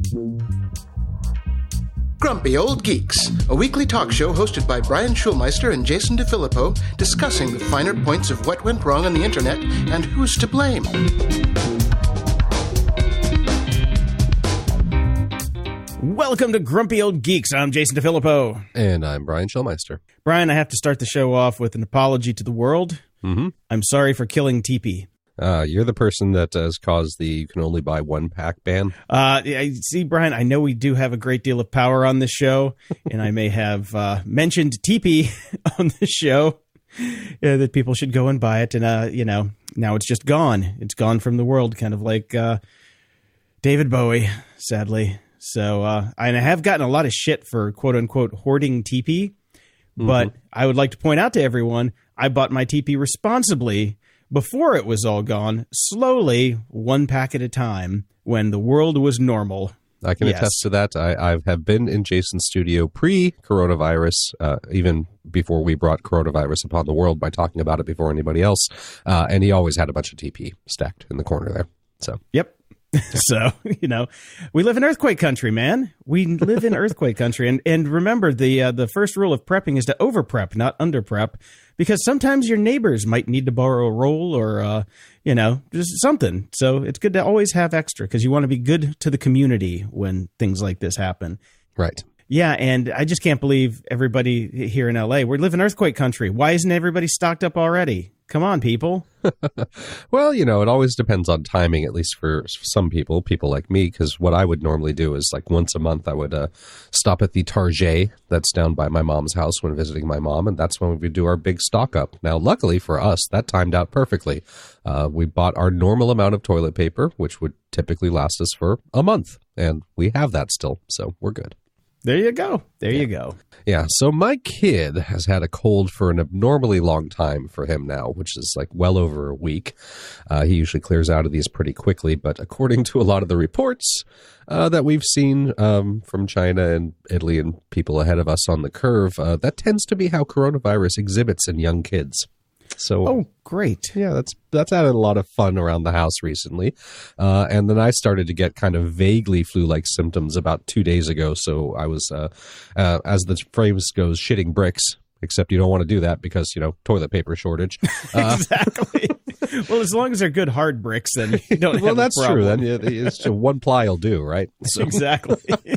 Grumpy Old Geeks, a weekly talk show hosted by Brian Schulmeister and Jason DeFilippo, discussing the finer points of what went wrong on the internet and who's to blame. Welcome to Grumpy Old Geeks. I'm Jason DeFilippo. And I'm Brian Schulmeister. Brian, I have to start the show off with an apology to the world. Mm-hmm. I'm sorry for killing TP. You're the person that has caused the you can only buy one pack ban. See, Brian, I know we do have a great deal of power on this show, and I may have mentioned TP on the show, that people should go and buy it. And, now it's just gone. It's gone from the world, kind of like David Bowie, sadly. So I have gotten a lot of shit for quote-unquote hoarding TP, but I would like to point out to everyone, I bought my TP responsibly before it was all gone, slowly, one pack at a time, when the world was normal. I can attest to that. I have been in Jason's studio pre-coronavirus, even before we brought coronavirus upon the world by talking about it before anybody else, and he always had a bunch of TP stacked in the corner there. So Yep. So, we live in earthquake country, man. We live in earthquake country. And remember, the first rule of prepping is to over-prep, not under-prep, because sometimes your neighbors might need to borrow a roll or, just something. So it's good to always have extra because you want to be good to the community when things like this happen. Right. Yeah, and I just can't believe everybody here in L.A. We live in earthquake country. Why isn't everybody stocked up already? Come on, people. Well, it always depends on timing, at least for some people like me, because what I would normally do is like once a month I would stop at the Target that's down by my mom's house when visiting my mom, and that's when we would do our big stock up. Now, luckily for us, that timed out perfectly. We bought our normal amount of toilet paper, which would typically last us for a month, and we have that still, so we're good. There you go. You go. Yeah, so my kid has had a cold for an abnormally long time for him now, which is like well over a week. He usually clears out of these pretty quickly, but according to a lot of the reports that we've seen from China and Italy and people ahead of us on the curve, that tends to be how coronavirus exhibits in young kids. So, great. Yeah, that's added a lot of fun around the house recently. And then I started to get kind of vaguely flu-like symptoms about 2 days ago. So I was, as the phrase goes, shitting bricks, except you don't want to do that because, toilet paper shortage. Exactly. Well, as long as they're good hard bricks, then you don't have a problem. Well, that's true. Then it's just one ply will do, right? So, exactly.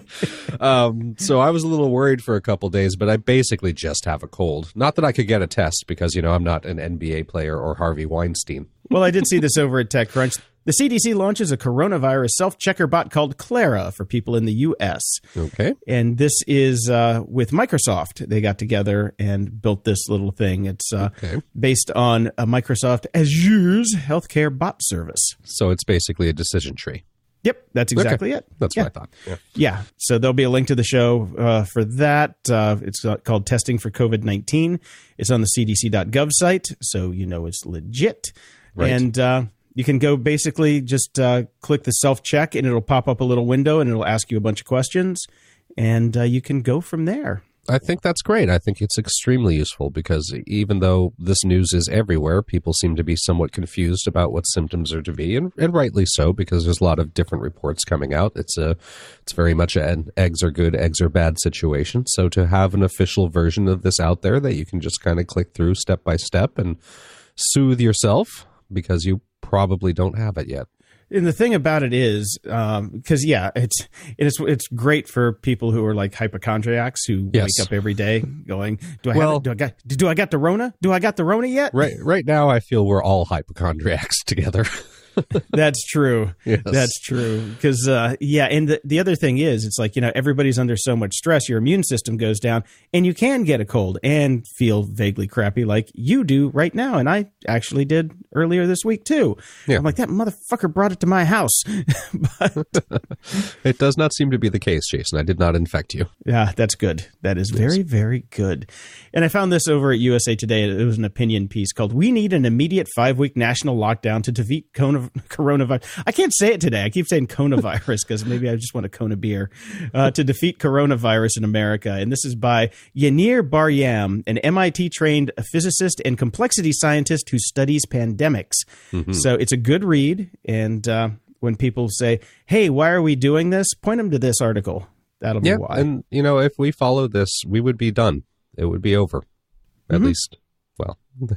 So I was a little worried for a couple days, but I basically just have a cold. Not that I could get a test because, I'm not an NBA player or Harvey Weinstein. Well, I did see this over at TechCrunch. The CDC launches a coronavirus self-checker bot called Clara for people in the U.S. Okay. And this is with Microsoft. They got together and built this little thing. It's based on Microsoft Azure's healthcare bot service. So it's basically a decision tree. Yep, that's exactly it. That's what I thought. Yeah, so there'll be a link to the show for that. It's called Testing for COVID-19. It's on the cdc.gov site, so it's legit. Right. And you can go basically just click the self-check, and it'll pop up a little window, and it'll ask you a bunch of questions, and you can go from there. I think that's great. I think it's extremely useful because even though this news is everywhere, people seem to be somewhat confused about what symptoms are to be, and rightly so because there's a lot of different reports coming out. It's very much an eggs are good, eggs are bad situation. So to have an official version of this out there that you can just kind of click through step by step and soothe yourself because you probably don't have it yet. And the thing about it is, because it's great for people who are like hypochondriacs who wake up every day going, do I got the Rona? Do I got the Rona yet? Right now, I feel we're all hypochondriacs together. That's true. Yes. That's true. Because, and the other thing is, it's like, everybody's under so much stress, your immune system goes down, and you can get a cold and feel vaguely crappy like you do right now. And I actually did earlier this week, too. Yeah. I'm like, that motherfucker brought it to my house. But it does not seem to be the case, Jason. I did not infect you. Yeah, that's good. That is very, very good. And I found this over at USA Today. It was an opinion piece called, "We Need an Immediate 5-Week National Lockdown to Defeat Coronavirus." I can't say it today. I keep saying coronavirus because maybe I just want a Kona beer. To defeat coronavirus in America. And this is by Yanir Bar-Yam, an MIT-trained physicist and complexity scientist who studies pandemics. Mm-hmm. So it's a good read. And when people say, hey, why are we doing this? Point them to this article. That'll be why. And, if we followed this, we would be done. It would be over. At least, well,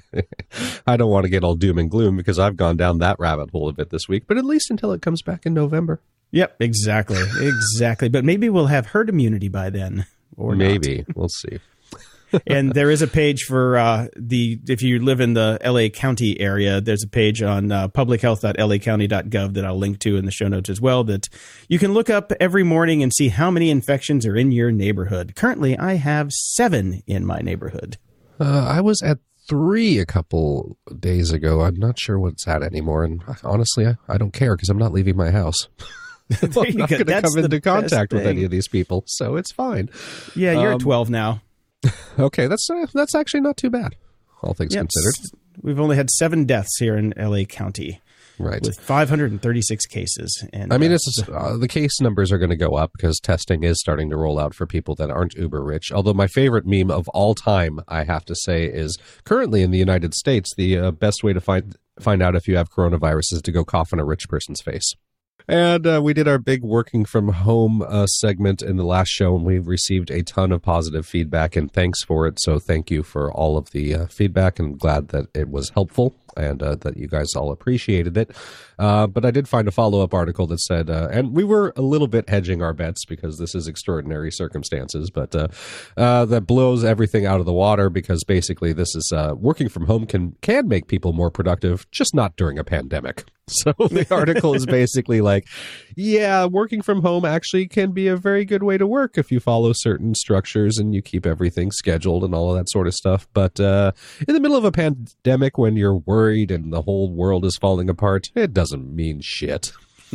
I don't want to get all doom and gloom because I've gone down that rabbit hole a bit this week, but at least until it comes back in November. Yep, exactly. Exactly. But maybe we'll have herd immunity by then. Or maybe. Not. We'll see. And there is a page for if you live in the LA County area, there's a page on publichealth.lacounty.gov that I'll link to in the show notes as well, that you can look up every morning and see how many infections are in your neighborhood. Currently, I have 7 in my neighborhood. I was at 3 a couple days ago. I'm not sure what it's at anymore. And honestly, I don't care because I'm not leaving my house. I'm not going to come into contact with any of these people, so it's fine. Yeah, you're at 12 now. Okay, that's actually not too bad, all things considered. We've only had 7 deaths here in LA County. Right. With 536 cases. And I mean, the case numbers are going to go up because testing is starting to roll out for people that aren't uber rich. Although my favorite meme of all time, I have to say, is currently in the United States, the best way to find out if you have coronavirus is to go cough on a rich person's face. And we did our big working from home segment in the last show, and we've received a ton of positive feedback, and thanks for it. So thank you for all of the feedback, and glad that it was helpful and that you guys all appreciated it. But I did find a follow-up article that said, and we were a little bit hedging our bets because this is extraordinary circumstances, but that blows everything out of the water because basically this is working from home can make people more productive, just not during a pandemic. So the article is basically like, yeah, working from home actually can be a very good way to work if you follow certain structures and you keep everything scheduled and all of that sort of stuff. But in the middle of a pandemic, when you're worried and the whole world is falling apart, it doesn't mean shit.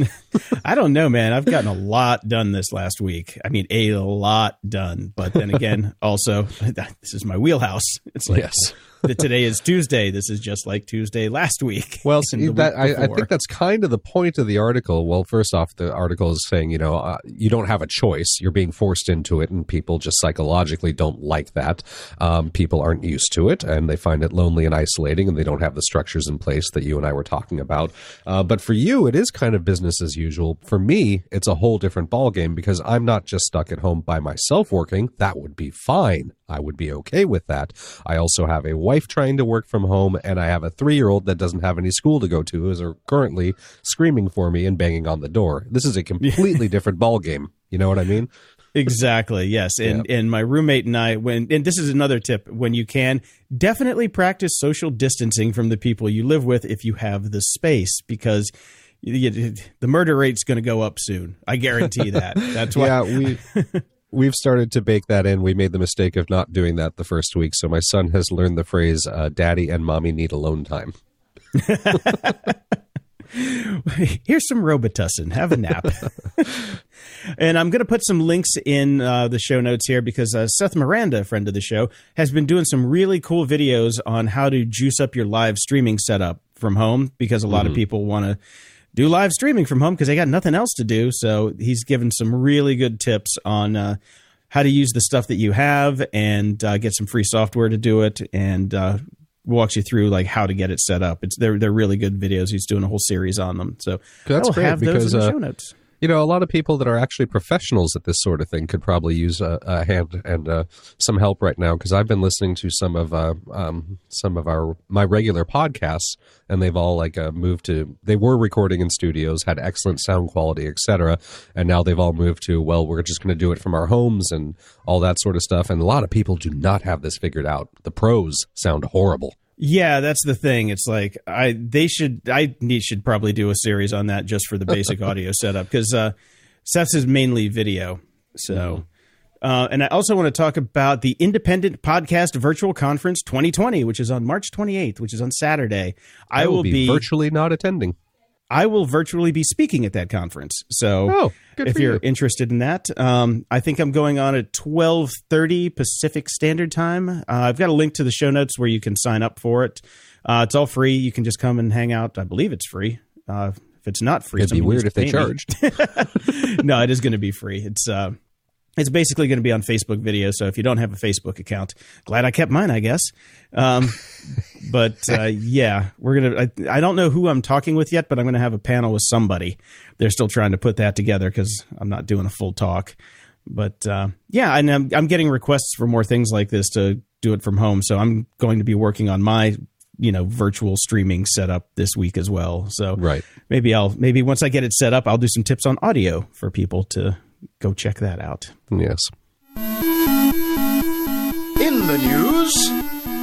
I don't know, man. I've gotten a lot done this last week. I mean, a lot done. But then again, also, this is my wheelhouse. It's like, yes. Today is Tuesday. This is just like Tuesday last week. Well, I think that's kind of the point of the article. Well, first off, the article is saying, you don't have a choice. You're being forced into it, and people just psychologically don't like that. People aren't used to it, and they find it lonely and isolating, and they don't have the structures in place that you and I were talking about. But for you, it is kind of business as usual. For me, it's a whole different ballgame because I'm not just stuck at home by myself working. That would be fine. I would be okay with that. I also have a wife trying to work from home, and I have a 3-year-old that doesn't have any school to go to, is currently screaming for me and banging on the door. This is a completely different ballgame. You know what I mean? Exactly. Yes. And my roommate and I, and this is another tip, when you can, definitely practice social distancing from the people you live with if you have the space, because the murder rate's going to go up soon. I guarantee that. That's why. Yeah, we've started to bake that in. We made the mistake of not doing that the first week. So my son has learned the phrase, daddy and mommy need alone time. Here's some Robitussin. Have a nap. And I'm going to put some links in the show notes here because Seth Miranda, a friend of the show, has been doing some really cool videos on how to juice up your live streaming setup from home, because a lot of people want to do live streaming from home because they got nothing else to do. So he's given some really good tips on how to use the stuff that you have and get some free software to do it, and walks you through like how to get it set up. They're really good videos. He's doing a whole series on them. So that's great, have those in the show notes. A lot of people that are actually professionals at this sort of thing could probably use a hand and some help right now, because I've been listening to some of my regular podcasts, and they've all moved to. They were recording in studios, had excellent sound quality, etc., and now they've all moved to, well, we're just going to do it from our homes and all that sort of stuff. And a lot of people do not have this figured out. The pros sound horrible. Yeah, that's the thing. It's like I should probably do a series on that just for the basic audio setup, because Seth's is mainly video. So, and I also want to talk about the Independent Podcast Virtual Conference 2020, which is on March 28th, which is on Saturday. I will be virtually not attending. I will virtually be speaking at that conference. So if you're interested in that, I think I'm going on at 12:30 Pacific Standard Time. I've got a link to the show notes where you can sign up for it. It's all free. You can just come and hang out. I believe it's free. If it's not free, it'd be weird if they charged. No, it is going to be free. It's It's basically going to be on Facebook video. So if you don't have a Facebook account, glad I kept mine, I guess. But yeah, we're going to, I don't know who I'm talking with yet, but I'm going to have a panel with somebody. They're still trying to put that together because I'm not doing a full talk. But yeah, and I'm getting requests for more things like this to do it from home. So I'm going to be working on my, virtual streaming setup this week as well. So right. maybe once I get it set up, I'll do some tips on audio for people to go check that out. Yes. In the news.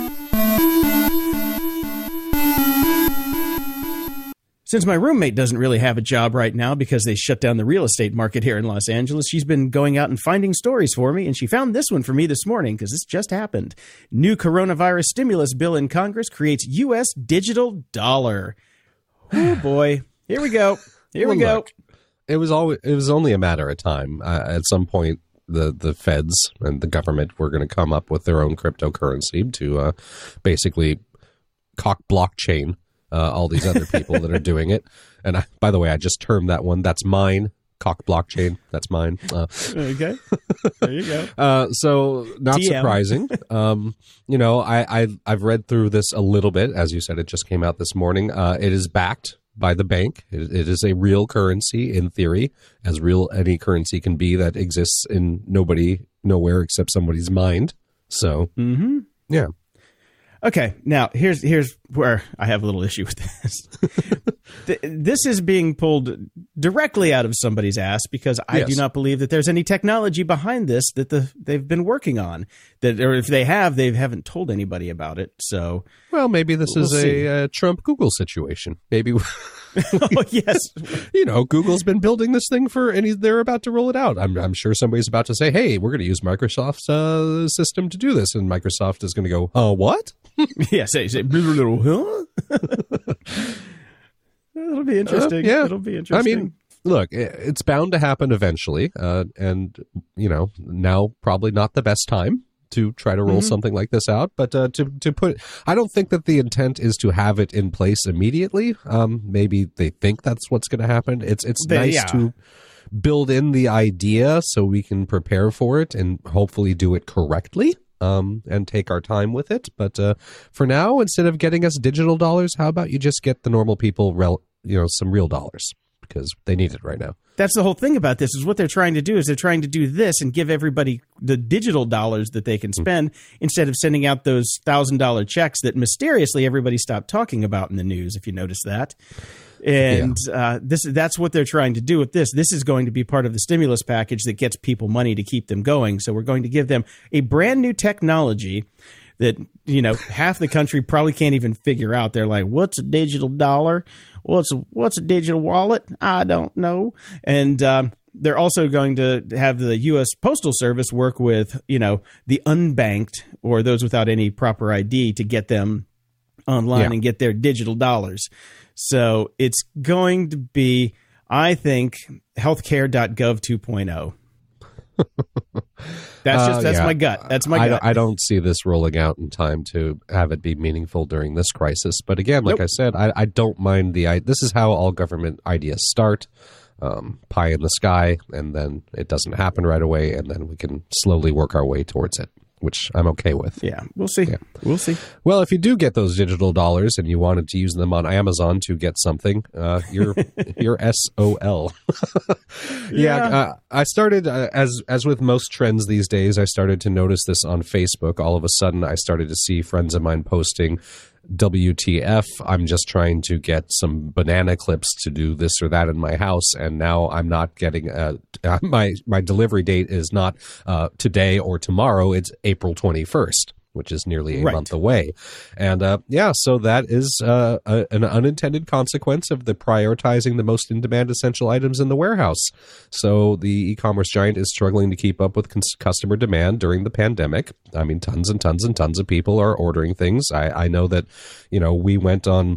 Since my roommate doesn't really have a job right now because they shut down the real estate market here in Los Angeles, she's been going out and finding stories for me, and she found this one for me this morning because this just happened. New coronavirus stimulus bill in Congress creates U.S. digital dollar. Oh, boy. Here we go. Here we go. Look, it was only a matter of time. At some point, the feds and the government were going to come up with their own cryptocurrency to basically cock blockchain all these other people that are doing it. And by the way, I just termed that one. That's mine. Cock blockchain. That's mine. Okay. There you go. So not TM. surprising. I've read through this a little bit. As you said, it just came out this morning. It is backed by the bank. It is a real currency in theory, as real any currency can be that exists in nowhere except somebody's mind. So, yeah. Okay, now here's where I have a little issue with this. This is being pulled directly out of somebody's ass because I do not believe that there's any technology behind this that they've been working on. Or if they have, they haven't told anybody about it. So, well, maybe this is a Trump Google situation. Maybe. Oh, yes. Google's been building this thing and they're about to roll it out. I'm sure somebody's about to say, hey, we're going to use Microsoft's system to do this. And Microsoft is going to go, what? Yeah, say, huh? It'll be interesting. Yeah. It'll be interesting. I mean, look, it's bound to happen eventually. And now probably not the best time to try to roll something like this out. But I don't think that the intent is to have it in place immediately. Maybe they think that's what's going to happen. It's nice to build in the idea so we can prepare for it and hopefully do it correctly. And take our time with it. But for now, instead of getting us digital dollars, how about you just get the normal people, some real dollars because they need it right now. That's the whole thing about this is what they're trying to do is they're trying to do this and give everybody the digital dollars that they can spend instead of sending out those $1,000 checks that mysteriously everybody stopped talking about in the news, if you notice that. And that's what they're trying to do with this. This is going to be part of the stimulus package that gets people money to keep them going. So we're going to give them a brand new technology that, half the country probably can't even figure out. They're like, what's a digital dollar? What's a digital wallet? I don't know. And they're also going to have the U.S. Postal Service work with, the unbanked or those without any proper ID to get them online and get their digital dollars. So it's going to be, I think, healthcare.gov 2.0. That's my gut. That's my gut. I don't see this rolling out in time to have it be meaningful during this crisis. But again, like I said, I don't mind this is how all government ideas start. Pie in the sky, and then it doesn't happen right away, and then we can slowly work our way towards it, which I'm okay with. Yeah, we'll see. Yeah. We'll see. Well, if you do get those digital dollars and you wanted to use them on Amazon to get something, you're SOL. I started, as with most trends these days, I started to notice this on Facebook. All of a sudden, I started to see friends of mine posting, WTF, I'm just trying to get some banana clips to do this or that in my house, and now I'm not getting my delivery date is not today or tomorrow, it's April 21st, which is nearly a month away. And so that is an unintended consequence of the prioritizing the most in-demand essential items in the warehouse. So the e-commerce giant is struggling to keep up with customer demand during the pandemic. I mean, tons and tons and tons of people are ordering things. I know that, we went on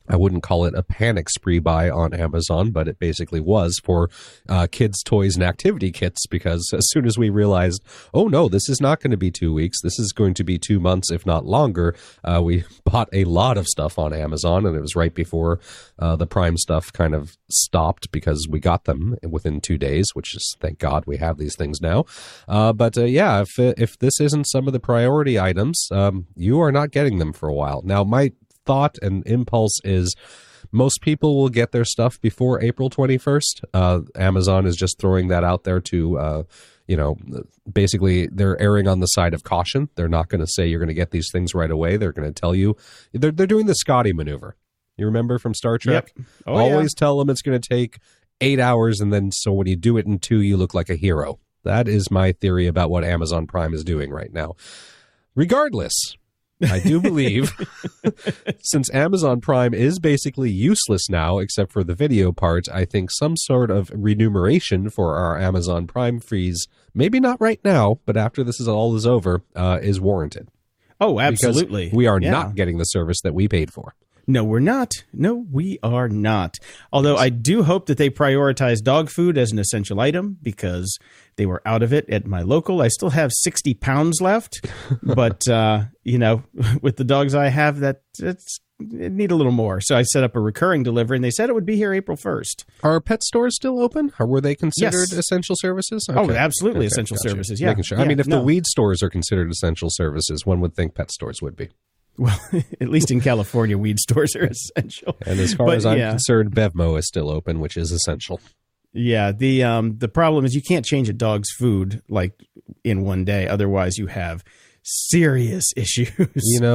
I wouldn't call it a panic spree buy on Amazon, but it basically was for kids' toys and activity kits, because as soon as we realized, oh no, this is not going to be 2 weeks, this is going to be 2 months, if not longer, we bought a lot of stuff on Amazon, and it was right before the Prime stuff kind of stopped, because we got them within 2 days, which is, thank God we have these things now. But if this isn't some of the priority items, you are not getting them for a while. Now, my thought and impulse is most people will get their stuff before April 21st. Amazon is just throwing that out there to, basically they're erring on the side of caution. They're not going to say you're going to get these things right away. They're going to tell you they're doing the Scotty maneuver. You remember from Star Trek? Yep. Always tell them it's going to take 8 hours, and then so when you do it in 2, you look like a hero. That is my theory about what Amazon Prime is doing right now. Regardless, I do believe, since Amazon Prime is basically useless now, except for the video part, I think some sort of remuneration for our Amazon Prime fees, maybe not right now, but after this is all is over, is warranted. Oh, absolutely. Because we are not getting the service that we paid for. No, we're not. No, we are not. Although I do hope that they prioritize dog food as an essential item, because they were out of it at my local. I still have 60 pounds left, but, with the dogs I have, it need a little more. So I set up a recurring delivery, and they said it would be here April 1st. Are pet stores still open? Or were they considered Yes. essential services? Okay. Oh, absolutely essential services, yeah. Making sure. Yeah, I mean, if no. the weed stores are considered essential services, one would think pet stores would be. Well, at least in California, weed stores are essential. And as far as I'm concerned, Bevmo is still open, which is essential. Yeah, the problem is you can't change a dog's food like in one day. Otherwise, you have serious issues.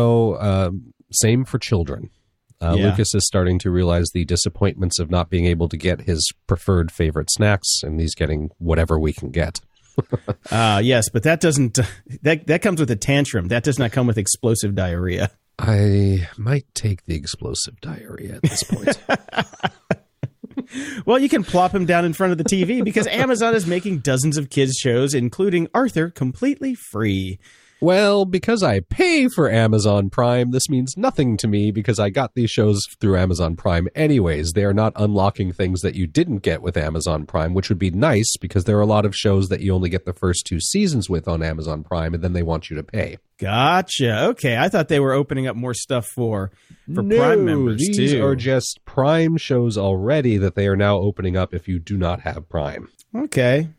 Same for children. Lucas is starting to realize the disappointments of not being able to get his preferred favorite snacks, and he's getting whatever we can get. Yes, but that doesn't that comes with a tantrum. That does not come with explosive diarrhea. I might take the explosive diarrhea at this point. Well, you can plop him down in front of the TV, because Amazon is making dozens of kids shows, including Arthur, completely free. Well, because I pay for Amazon Prime, this means nothing to me, because I got these shows through Amazon Prime anyways. They are not unlocking things that you didn't get with Amazon Prime, which would be nice, because there are a lot of shows that you only get the first 2 seasons with on Amazon Prime, and then they want you to pay. Gotcha. Okay, I thought they were opening up more stuff for Prime members, too. These are just Prime shows already that they are now opening up if you do not have Prime. Okay.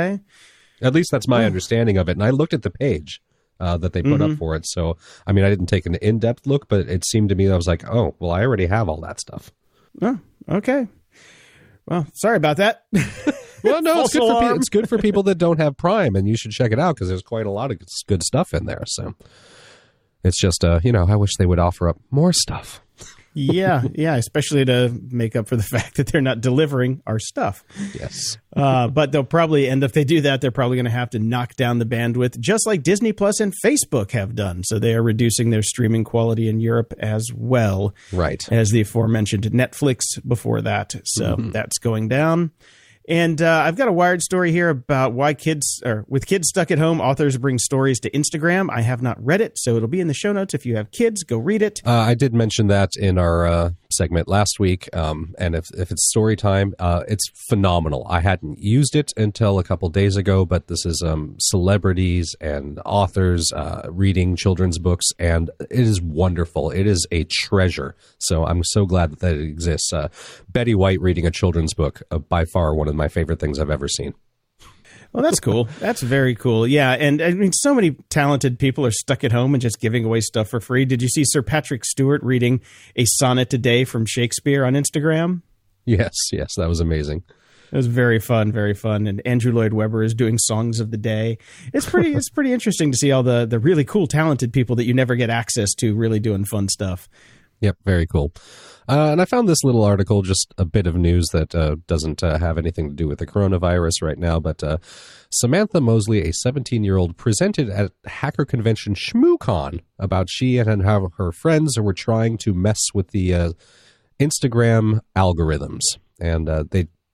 At least that's my understanding of it, and I looked at the page that they put up for it. So, I mean, I didn't take an in-depth look, but it seemed to me that I was like, oh, well, I already have all that stuff. Oh, okay. Well, sorry about that. Well, no, it's good for people that don't have Prime, and you should check it out, because there's quite a lot of good stuff in there. So it's just, I wish they would offer up more stuff. Yeah, especially to make up for the fact that they're not delivering our stuff. Yes. But they'll probably, and if they do that, they're probably going to have to knock down the bandwidth, just like Disney Plus and Facebook have done. So they are reducing their streaming quality in Europe as well. Right. As the aforementioned Netflix before that. So that's going down. And I've got a Wired story here about why with kids stuck at home, authors bring stories to Instagram. I have not read it, so it'll be in the show notes. If you have kids, go read it. I did mention that in our segment last week, and if it's story time, it's phenomenal. I hadn't used it until a couple days ago, but this is celebrities and authors reading children's books, and it is wonderful. It is a treasure. So I'm so glad that it exists. Betty White reading a children's book, by far one of my favorite things I've ever seen. Well, that's cool. That's very cool. Yeah, and I mean, so many talented people are stuck at home and just giving away stuff for free. Did you see Sir Patrick Stewart reading a sonnet a day from Shakespeare on Instagram? Yes, that was amazing. It was very fun, very fun. And Andrew Lloyd Webber is doing songs of the day. It's pretty interesting to see all the really cool, talented people that you never get access to really doing fun stuff. Yep, very cool. And I found this little article, just a bit of news that doesn't have anything to do with the coronavirus right now, but Samantha Mosley, a 17-year-old, presented at hacker convention ShmooCon about she and her friends were trying to mess with the Instagram algorithms. And they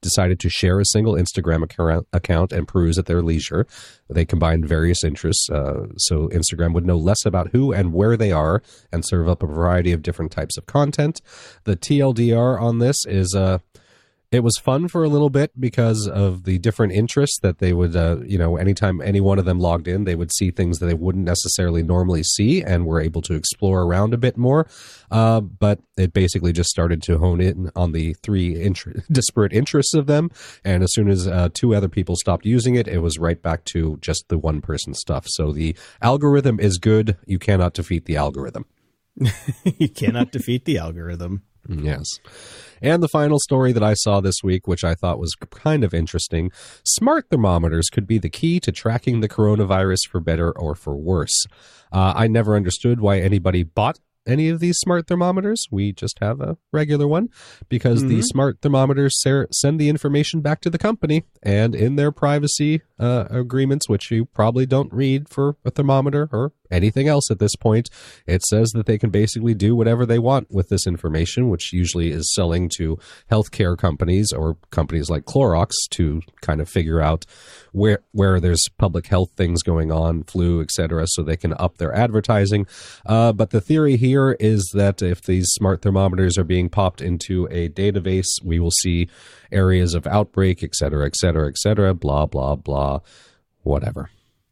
decided to share a single Instagram account and peruse at their leisure. They combined various interests, so Instagram would know less about who and where they are and serve up a variety of different types of content. The TLDR on this is it was fun for a little bit because of the different interests that they would, anytime any one of them logged in, they would see things that they wouldn't necessarily normally see and were able to explore around a bit more. But it basically just started to hone in on the three disparate interests of them. And as soon as two other people stopped using it, it was right back to just the one person stuff. So the algorithm is good. You cannot defeat the algorithm. You cannot defeat the algorithm. Yes. And the final story that I saw this week, which I thought was kind of interesting, smart thermometers could be the key to tracking the coronavirus for better or for worse. I never understood why anybody bought any of these smart thermometers. We just have a regular one because the smart thermometers send the information back to the company, and in their privacy agreements, which you probably don't read for a thermometer or anything else at this point, it says that they can basically do whatever they want with this information, which usually is selling to healthcare companies or companies like Clorox to kind of figure out where there's public health things going on, flu, etc., so they can up their advertising. But the theory here is that if these smart thermometers are being popped into a database, we will see areas of outbreak, etc., etc., etc., blah, blah, blah, whatever.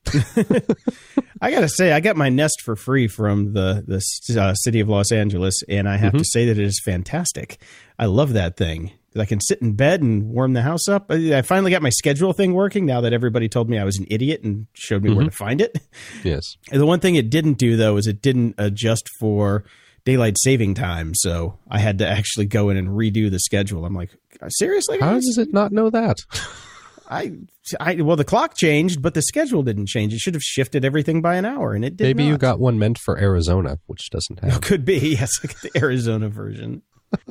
I gotta say, I got my Nest for free from the city of Los Angeles, and I have to say that it is fantastic. I love that thing. I can sit in bed and warm the house up. I finally got my schedule thing working now that everybody told me I was an idiot and showed me where to find it. Yes. And the one thing it didn't do, though, is it didn't adjust for daylight saving time, so I had to actually go in and redo the schedule. I'm like, seriously, guys? How does it not know that? Well, the clock changed, but the schedule didn't change. It should have shifted everything by an hour, and it did Maybe not. you got one meant for Arizona, which doesn't have. It could be, yes, like the Arizona version.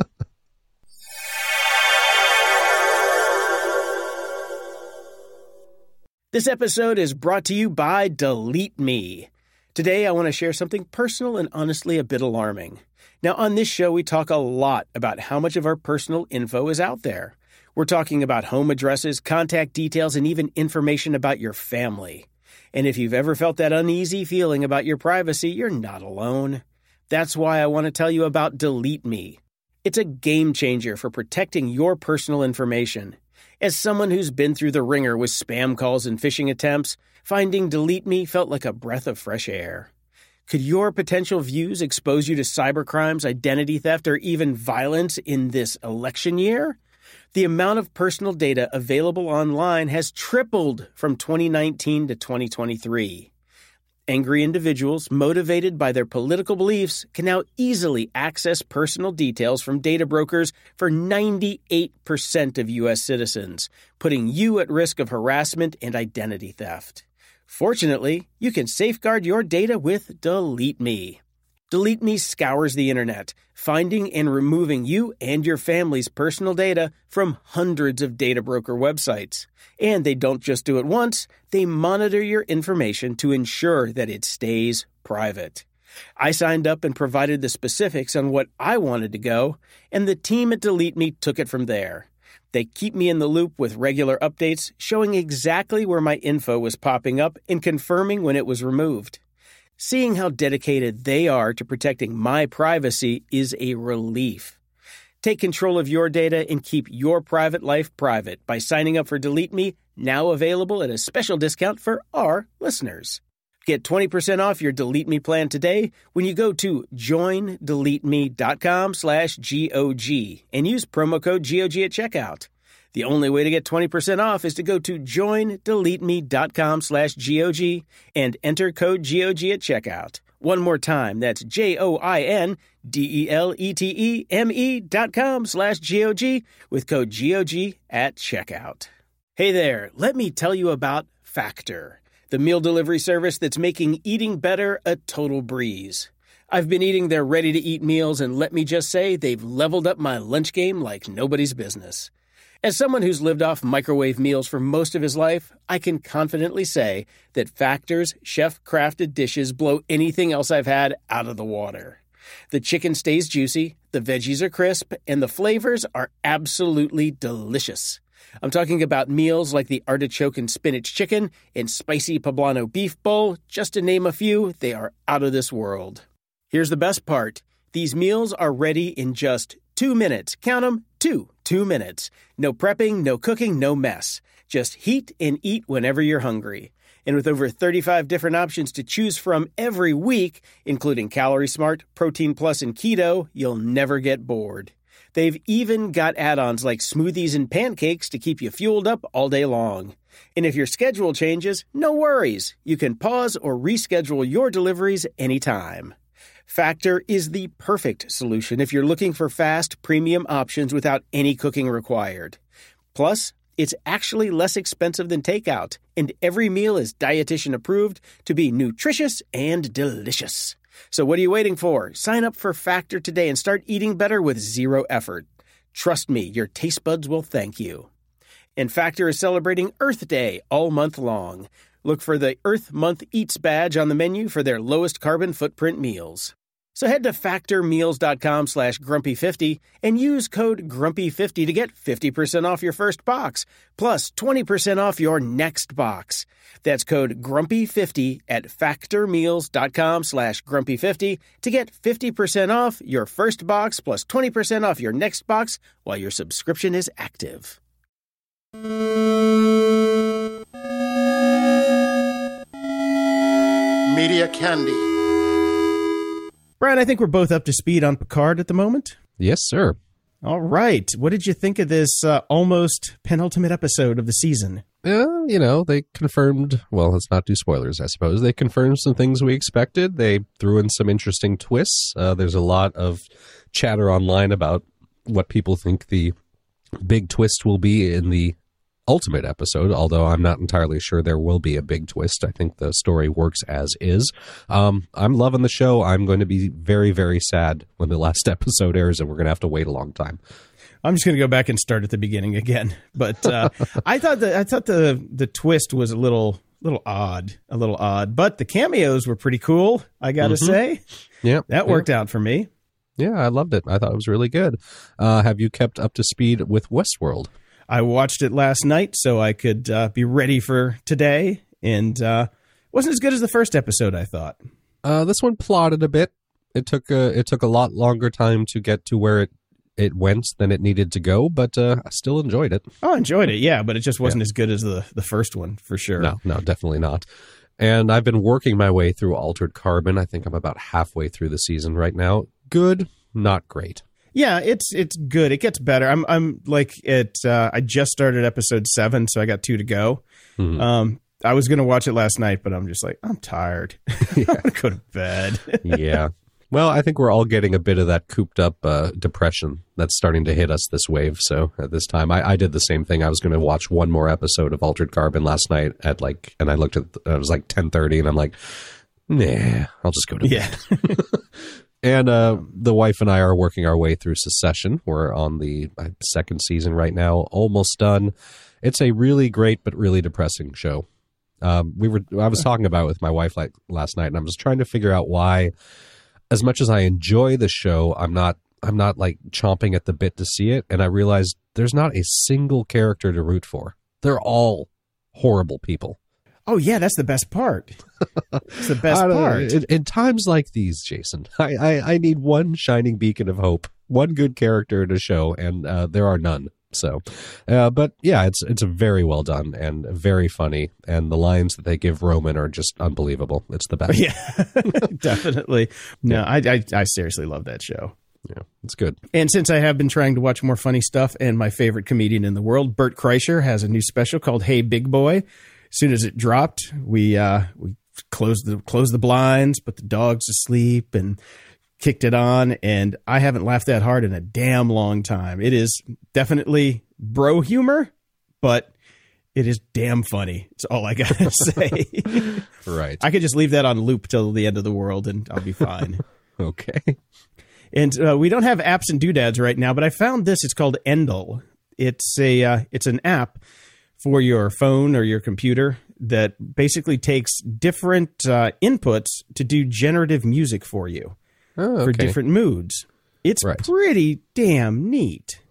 This episode is brought to you by Delete Me. Today, I want to share something personal and honestly a bit alarming. Now, on this show, we talk a lot about how much of our personal info is out there. We're talking about home addresses, contact details, and even information about your family. And if you've ever felt that uneasy feeling about your privacy, you're not alone. That's why I want to tell you about Delete Me. It's a game changer for protecting your personal information. As someone who's been through the ringer with spam calls and phishing attempts, finding Delete Me felt like a breath of fresh air. Could your potential views expose you to cybercrimes, identity theft, or even violence in this election year? The amount of personal data available online has tripled from 2019 to 2023. Angry individuals, motivated by their political beliefs, can now easily access personal details from data brokers for 98% of U.S. citizens, putting you at risk of harassment and identity theft. Fortunately, you can safeguard your data with Delete Me. Delete Me scours the internet, finding and removing you and your family's personal data from hundreds of data broker websites. And they don't just do it once, they monitor your information to ensure that it stays private. I signed up and provided the specifics on what I wanted to go, and the team at Delete Me took it from there. They keep me in the loop with regular updates, showing exactly where my info was popping up and confirming when it was removed. Seeing how dedicated they are to protecting my privacy is a relief. Take control of your data and keep your private life private by signing up for Delete Me, now available at a special discount for our listeners. Get 20% off your Delete Me plan today when you go to joindeleteme.com/GOG and use promo code GOG at checkout. The only way to get 20% off is to go to joindeleteme.com/GOG and enter code GOG at checkout. One more time, that's joindeleteme.com/GOG with code GOG at checkout. Hey there, let me tell you about Factor, the meal delivery service that's making eating better a total breeze. I've been eating their ready-to-eat meals, and let me just say, they've leveled up my lunch game like nobody's business. As someone who's lived off microwave meals for most of his life, I can confidently say that Factor's chef-crafted dishes blow anything else I've had out of the water. The chicken stays juicy, the veggies are crisp, and the flavors are absolutely delicious. I'm talking about meals like the artichoke and spinach chicken and spicy poblano beef bowl. Just to name a few, they are out of this world. Here's the best part. These meals are ready in just 2 minutes. Count them, 2 minutes. No prepping, no cooking, no mess. Just heat and eat whenever you're hungry. And with over 35 different options to choose from every week, including Calorie Smart, Protein Plus, and Keto, you'll never get bored. They've even got add-ons like smoothies and pancakes to keep you fueled up all day long. And if your schedule changes, no worries. You can pause or reschedule your deliveries anytime. Factor is the perfect solution if you're looking for fast, premium options without any cooking required. Plus, it's actually less expensive than takeout, and every meal is dietitian approved to be nutritious and delicious. So what are you waiting for? Sign up for Factor today and start eating better with zero effort. Trust me, your taste buds will thank you. And Factor is celebrating Earth Day all month long. Look for the Earth Month Eats badge on the menu for their lowest carbon footprint meals. So head to factormeals.com/grumpy50 and use code grumpy50 to get 50% off your first box, plus 20% off your next box. That's code grumpy50 at factormeals.com/grumpy50 to get 50% off your first box, plus 20% off your next box while your subscription is active. Media Candy. Brian, I think we're both up to speed on Picard at the moment. Yes, sir. All right. What did you think of this almost penultimate episode of the season? They confirmed, well, let's not do spoilers, I suppose. They confirmed some things we expected. They threw in some interesting twists. There's a lot of chatter online about what people think the big twist will be in the ultimate episode, although I'm not entirely sure there will be a big twist. I think the story works as is. I'm loving the show. I'm going to be very, very sad when the last episode airs, and we're going to have to wait a long time. I'm just going to go back and start at the beginning again. But I thought the twist was a little odd, but the cameos were pretty cool, I got to say. Yeah. That worked out for me. Yeah, I loved it. I thought it was really good. Have you kept up to speed with Westworld? I watched it last night so I could be ready for today, and wasn't as good as the first episode, I thought. This one plotted a bit. It took a lot longer time to get to where it went than it needed to go, but I still enjoyed it. Oh, I enjoyed it, yeah, but it just wasn't as good as the first one, for sure. No, definitely not. And I've been working my way through Altered Carbon. I think I'm about halfway through the season right now. Good, not great. Yeah, it's good. It gets better. I'm like I just started episode 7, so I got 2 to go. Mm-hmm. I was going to watch it last night, but I'm just like, I'm tired. Yeah. I'm going to go to bed. Yeah. Well, I think we're all getting a bit of that cooped up depression that's starting to hit us this wave. So at this time, I did the same thing. I was going to watch one more episode of Altered Carbon last night and I looked at, it was like 10:30 and I'm like, nah, I'll just go to bed. And the wife and I are working our way through Succession. We're on the second season right now, almost done. It's a really great but really depressing show. I was talking about it with my wife last night, and I'm just trying to figure out why, as much as I enjoy the show, I'm not like chomping at the bit to see it. And I realized there's not a single character to root for. They're all horrible people. Oh, yeah, that's the best part. It's the best part. In times like these, Jason, I need one shining beacon of hope, one good character to show, and there are none. So, but yeah, it's very well done and very funny, and the lines that they give Roman are just unbelievable. It's the best. Yeah, definitely. No, I seriously love that show. Yeah, it's good. And since I have been trying to watch more funny stuff, and my favorite comedian in the world, Bert Kreischer, has a new special called Hey Big Boy. As soon as it dropped, we closed the blinds, put the dogs to sleep, and kicked it on. And I haven't laughed that hard in a damn long time. It is definitely bro humor, but it is damn funny. It's all I gotta say. Right. I could just leave that on loop till the end of the world, and I'll be fine. Okay. And we don't have apps and doodads right now, but I found this. It's called Endel. It's an app for your phone or your computer that basically takes different inputs to do generative music for you for different moods. It's pretty damn neat.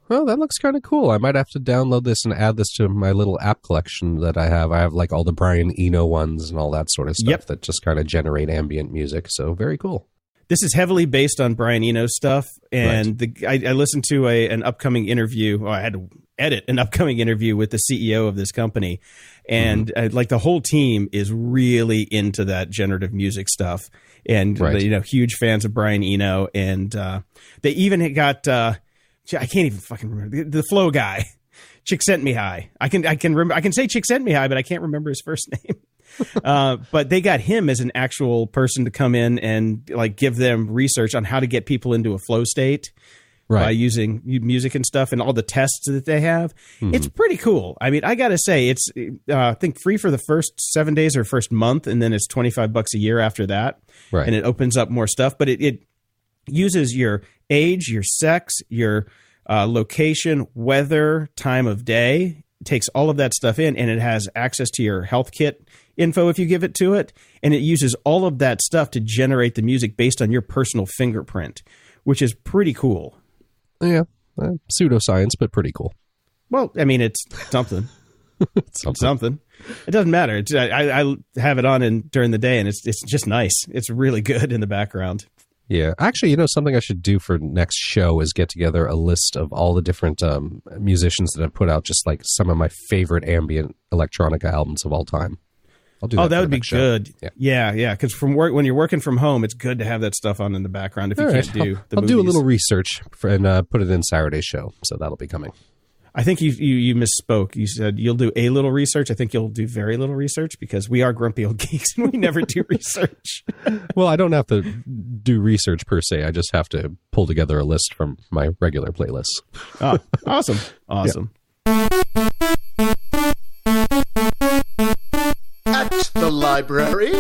Well, that looks kind of cool. I might have to download this and add this to my little app collection that I have. I have like all the Brian Eno ones and all that sort of stuff that just kind of generate ambient music. So very cool. This is heavily based on Brian Eno stuff, and I listened to an upcoming interview. Well, I had to edit an upcoming interview with the CEO of this company, and like the whole team is really into that generative music stuff, and huge fans of Brian Eno, and they even got I can't even fucking remember the Flow guy, Csikszentmihalyi. I can remember. I can say Csikszentmihalyi, but I can't remember his first name. But they got him as an actual person to come in and like give them research on how to get people into a flow state by using music and stuff and all the tests that they have. It's pretty cool. I mean, I got to say it's, I think free for the first 7 days or first month. And then it's $25 a year after that. Right. And it opens up more stuff, but it uses your age, your sex, your location, weather, time of day. It takes all of that stuff in, and it has access to your health kit info if you give it to it, and it uses all of that stuff to generate the music based on your personal fingerprint, which is pretty cool. Yeah, pseudoscience, but pretty cool. Well, I mean, it's something. It's something. It doesn't matter. I have it on during the day, and it's just nice. It's really good in the background. Yeah. Actually, something I should do for next show is get together a list of all the different musicians that have put out just like some of my favorite ambient electronica albums of all time. I'll do that. Oh, that would be good. Yeah. Because when you're working from home, it's good to have that stuff on in the background if you can't do the movies. I'll do a little research and put it in Saturday's show, so that'll be coming. I think you misspoke. You said you'll do a little research. I think you'll do very little research because we are grumpy old geeks and we never do research. Well, I don't have to do research per se. I just have to pull together a list from my regular playlists. Oh, awesome. Awesome. At the library.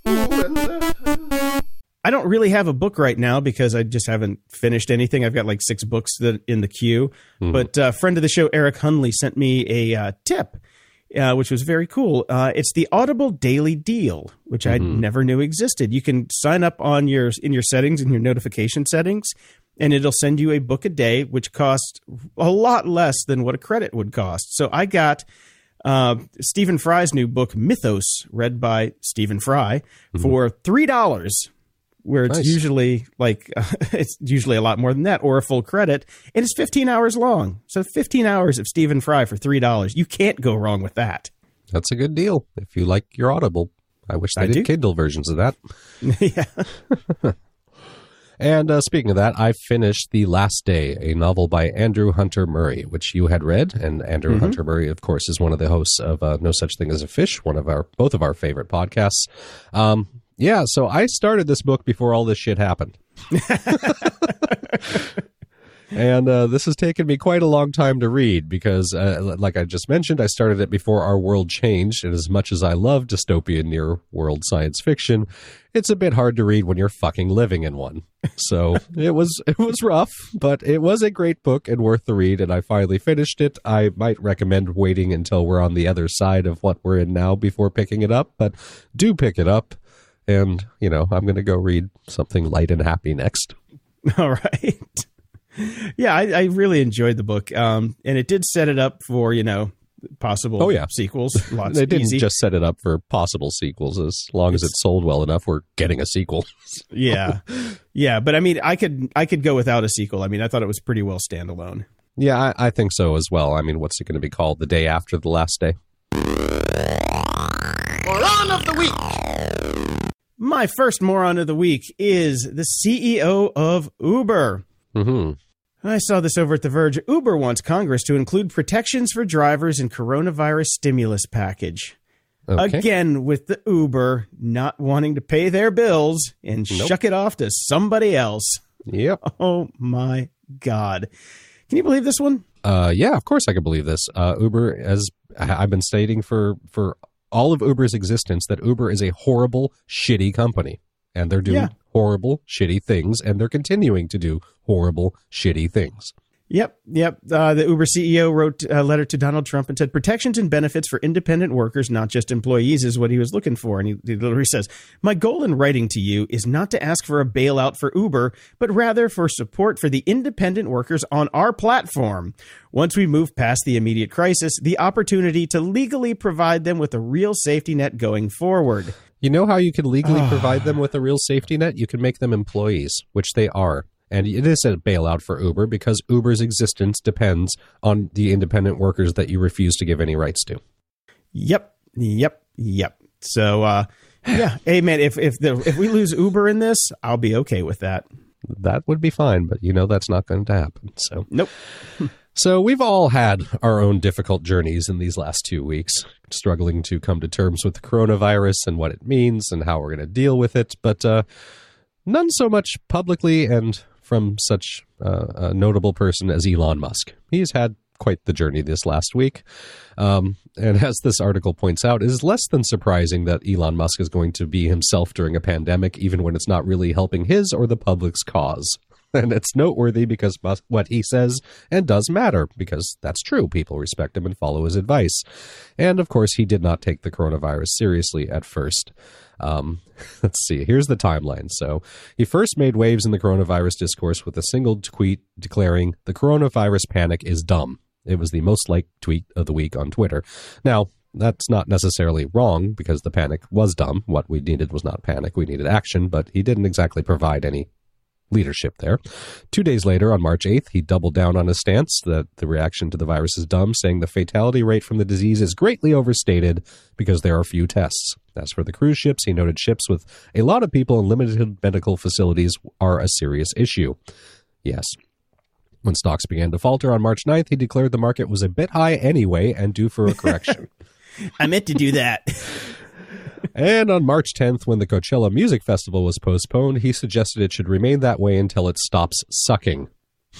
I don't really have a book right now because I just haven't finished anything. I've got like 6 books in the queue. But a friend of the show, Eric Hunley, sent me a tip, which was very cool. It's the Audible Daily Deal, which I never knew existed. You can sign up in your settings, in your notification settings, and it'll send you a book a day, which costs a lot less than what a credit would cost. So I got Stephen Fry's new book, Mythos, read by Stephen Fry, for $3. Where it's usually it's usually a lot more than that, or a full credit, and it's 15 hours long. So 15 hours of Stephen Fry for $3. You can't go wrong with that. That's a good deal if you like your Audible. I wish they did Kindle versions of that. Yeah. And speaking of that, I finished The Last Day, a novel by Andrew Hunter Murray, which you had read. And Andrew Hunter Murray, of course, is one of the hosts of No Such Thing as a Fish, both of our favorite podcasts. Yeah, so I started this book before all this shit happened. And this has taken me quite a long time to read because, like I just mentioned, I started it before our world changed. And as much as I love dystopian near-world science fiction, it's a bit hard to read when you're fucking living in one. So it was rough, but it was a great book and worth the read. And I finally finished it. I might recommend waiting until we're on the other side of what we're in now before picking it up, but do pick it up. And, I'm going to go read something light and happy next. All right. Yeah, I really enjoyed the book. And it did set it up for, possible sequels. They didn't just set it up for possible sequels. As long as it sold well enough, we're getting a sequel. Yeah. Yeah. But I mean, I could go without a sequel. I mean, I thought it was pretty well standalone. Yeah, I think so as well. I mean, what's it going to be called? The Day After the Last Day? Moron of the Week. My first moron of the week is the CEO of Uber. I saw this over at The Verge. Uber wants Congress to include protections for drivers in coronavirus stimulus package. Okay. Again, with the Uber not wanting to pay their bills and shuck it off to somebody else. Yep. Oh, my God. Can you believe this one? Yeah, of course I can believe this. Uber, as I've been stating for all of Uber's existence, that Uber is a horrible, shitty company. And they're doing horrible, shitty things, and they're continuing to do horrible, shitty things. Yep. The Uber CEO wrote a letter to Donald Trump and said protections and benefits for independent workers, not just employees, is what he was looking for. And he literally says, my goal in writing to you is not to ask for a bailout for Uber, but rather for support for the independent workers on our platform. Once we move past the immediate crisis, the opportunity to legally provide them with a real safety net going forward. You know how you can legally provide them with a real safety net? You can make them employees, which they are. And it is a bailout for Uber because Uber's existence depends on the independent workers that you refuse to give any rights to. Yep. So, hey, man, if we lose Uber in this, I'll be okay with that. That would be fine, but that's not going to happen. So nope. So we've all had our own difficult journeys in these last 2 weeks, struggling to come to terms with the coronavirus and what it means and how we're going to deal with it. But none so much publicly and from such a notable person as Elon Musk. He's had quite the journey this last week. And as this article points out, it is less than surprising that Elon Musk is going to be himself during a pandemic, even when it's not really helping his or the public's cause. And it's noteworthy because what he says and does matter, because that's true. People respect him and follow his advice. And of course, he did not take the coronavirus seriously at first. Let's see. Here's the timeline. So he first made waves in the coronavirus discourse with a single tweet declaring the coronavirus panic is dumb. It was the most liked tweet of the week on Twitter. Now, that's not necessarily wrong because the panic was dumb. What we needed was not panic. We needed action, but he didn't exactly provide any leadership there. 2 days later, on March 8th, he doubled down on his stance that the reaction to the virus is dumb, saying the fatality rate from the disease is greatly overstated because there are few tests. As for the cruise ships, he noted ships with a lot of people and limited medical facilities are a serious issue. Yes. When stocks began to falter on March 9th, he declared the market was a bit high anyway and due for a correction. I meant to do that. And on March 10th, when the Coachella Music Festival was postponed, he suggested it should remain that way until it stops sucking.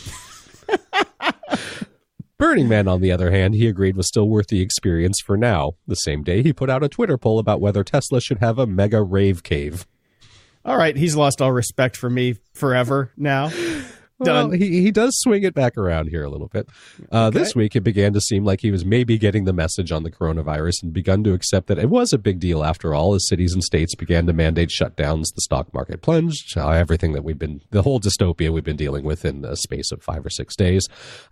Burning Man, on the other hand, he agreed was still worth the experience for now. The same day, he put out a Twitter poll about whether Tesla should have a mega rave cave. All right, he's lost all respect for me forever now. Well, he does swing it back around here a little bit. This week, it began to seem like he was maybe getting the message on the coronavirus and begun to accept that it was a big deal after all, as cities and states began to mandate shutdowns. The stock market plunged, everything that the whole dystopia we've been dealing with in the space of 5 or 6 days.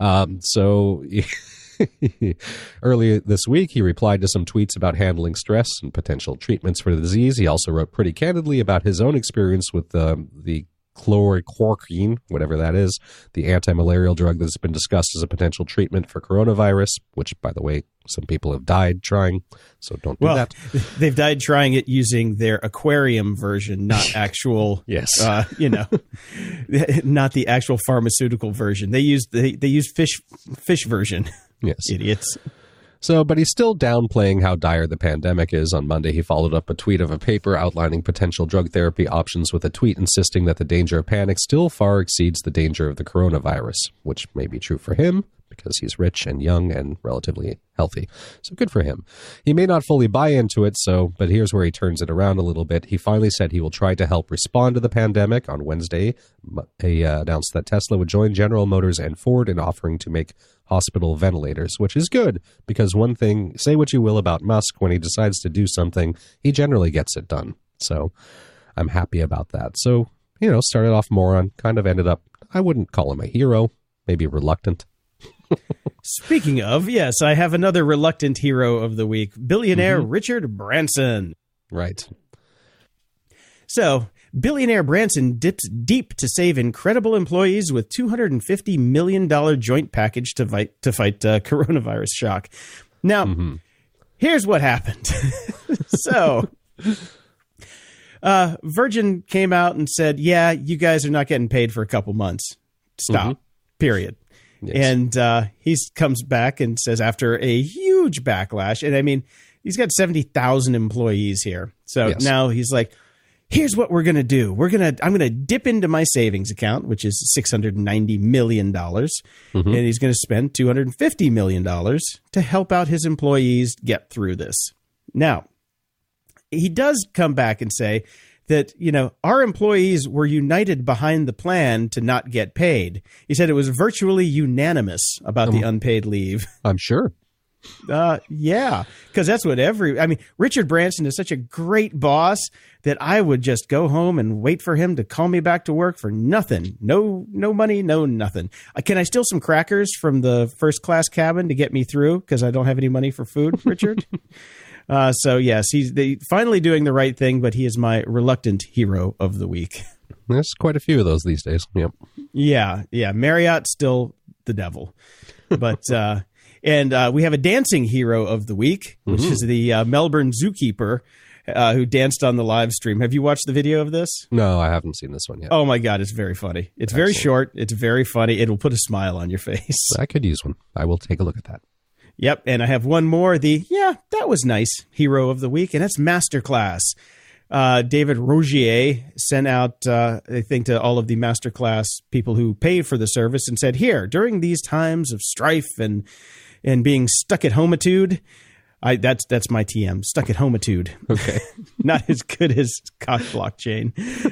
Earlier this week, he replied to some tweets about handling stress and potential treatments for the disease. He also wrote pretty candidly about his own experience with the chloroquine, whatever that is, the anti-malarial drug that's been discussed as a potential treatment for coronavirus, which, by the way, some people have died trying, so don't do that. They've died trying it using their aquarium version, not actual, yes, not the actual pharmaceutical version. They used fish version. Yes. Idiots. So, but he's still downplaying how dire the pandemic is. On Monday, he followed up a tweet of a paper outlining potential drug therapy options with a tweet insisting that the danger of panic still far exceeds the danger of the coronavirus, which may be true for him because he's rich and young and relatively healthy. So good for him. He may not fully buy into it, but here's where he turns it around a little bit. He finally said he will try to help respond to the pandemic. On Wednesday, he announced that Tesla would join General Motors and Ford in offering to make hospital ventilators, which is good because one thing, say what you will about Musk, when he decides to do something, he generally gets it done. So I'm happy about that. So, started off moron, kind of ended up, I wouldn't call him a hero, maybe reluctant. Speaking of, yes, I have another reluctant hero of the week, billionaire Richard Branson. Right. So, billionaire Branson dips deep to save incredible employees with $250 million joint package to fight coronavirus shock. Now, here's what happened. So, Virgin came out and said, yeah, you guys are not getting paid for a couple months. Stop. Period. Yes. And he comes back and says, after a huge backlash, and I mean, he's got 70,000 employees here. So now he's like, here's what we're going to do. I'm going to dip into my savings account, which is $690 million. And he's going to spend $250 million to help out his employees get through this. Now, he does come back and say that, our employees were united behind the plan to not get paid. He said it was virtually unanimous about the unpaid leave. I'm sure. Yeah, because that's what Richard Branson is such a great boss that I would just go home and wait for him to call me back to work for nothing. No money, no nothing. Can I steal some crackers from the first class cabin to get me through? Because I don't have any money for food, Richard. So yes, he's finally doing the right thing, but he is my reluctant hero of the week. There's quite a few of those these days. Yep. Yeah. Marriott's still the devil, but and we have a dancing hero of the week, which is the Melbourne zookeeper who danced on the live stream. Have you watched the video of this? No, I haven't seen this one yet. Oh my God, it's very funny. It's very short. It's very funny. It'll put a smile on your face. I could use one. I will take a look at that. Yep, and I have one more, that was nice hero of the week, and that's Masterclass. David Rogier sent out, I think, to all of the Masterclass people who pay for the service and said, here, during these times of strife and being stuck at homitude, that's my TM, stuck at homitude. Okay. Not as good as cock blockchain.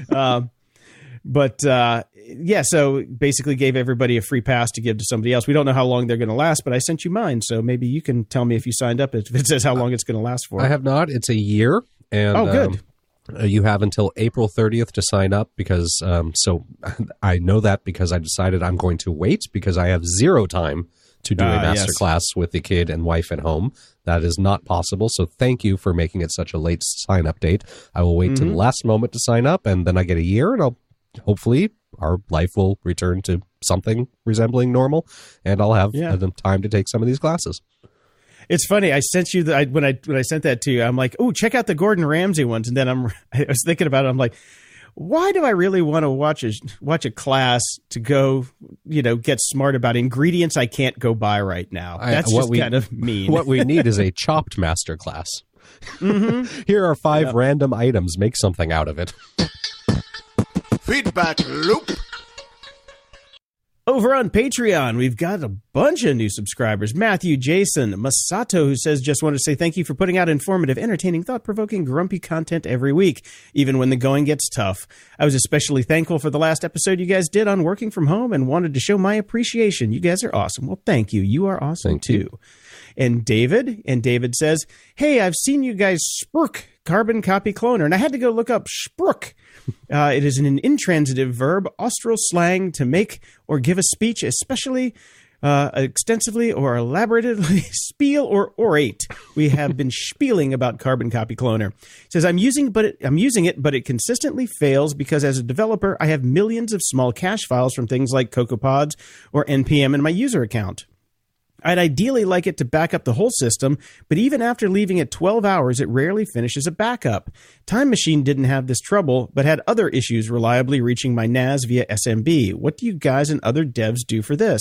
But so basically gave everybody a free pass to give to somebody else. We don't know how long they're going to last, but I sent you mine, so maybe you can tell me if you signed up, if it says how long it's going to last for. I have not. It's a year. And, good. You have until April 30th to sign up because, so I know that because I decided I'm going to wait because I have zero time to do a masterclass with the kid and wife at home. That is not possible. So thank you for making it such a late sign up date. I will wait till the last moment to sign up, and then I get a year, and hopefully our life will return to something resembling normal, and I'll have time to take some of these classes. It's funny. I sent you when I sent that to you, I'm like, oh, check out the Gordon Ramsay ones. And then I was thinking about it. I'm like, why do I really want to watch a class to go, get smart about ingredients I can't go buy right now? That's kind of mean. What we need is a chopped master class. Here are 5 random items. Make something out of it. Feedback loop. Over on Patreon, we've got a bunch of new subscribers. Matthew, Jason, Masato, who says, just want to say thank you for putting out informative, entertaining, thought-provoking, grumpy content every week, even when the going gets tough. I was especially thankful for the last episode you guys did on working from home and wanted to show my appreciation. You guys are awesome. Well, thank you. You are awesome, too. And David says, hey, I've seen you guys spruik carbon copy cloner, and I had to go look up spruik. It is an intransitive verb, Austral slang, to make or give a speech, especially extensively or elaborately, spiel or orate. We have been spieling about Carbon Copy Cloner. It says, I'm using it, but it consistently fails because as a developer, I have millions of small cache files from things like CocoaPods or NPM in my user account. I'd ideally like it to back up the whole system, but even after leaving it 12 hours, it rarely finishes a backup. Time Machine didn't have this trouble, but had other issues reliably reaching my NAS via SMB. What do you guys and other devs do for this?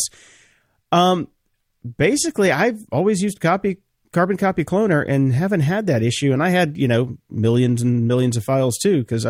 Basically, I've always used Carbon Copy Cloner and haven't had that issue. And I had, millions and millions of files too, because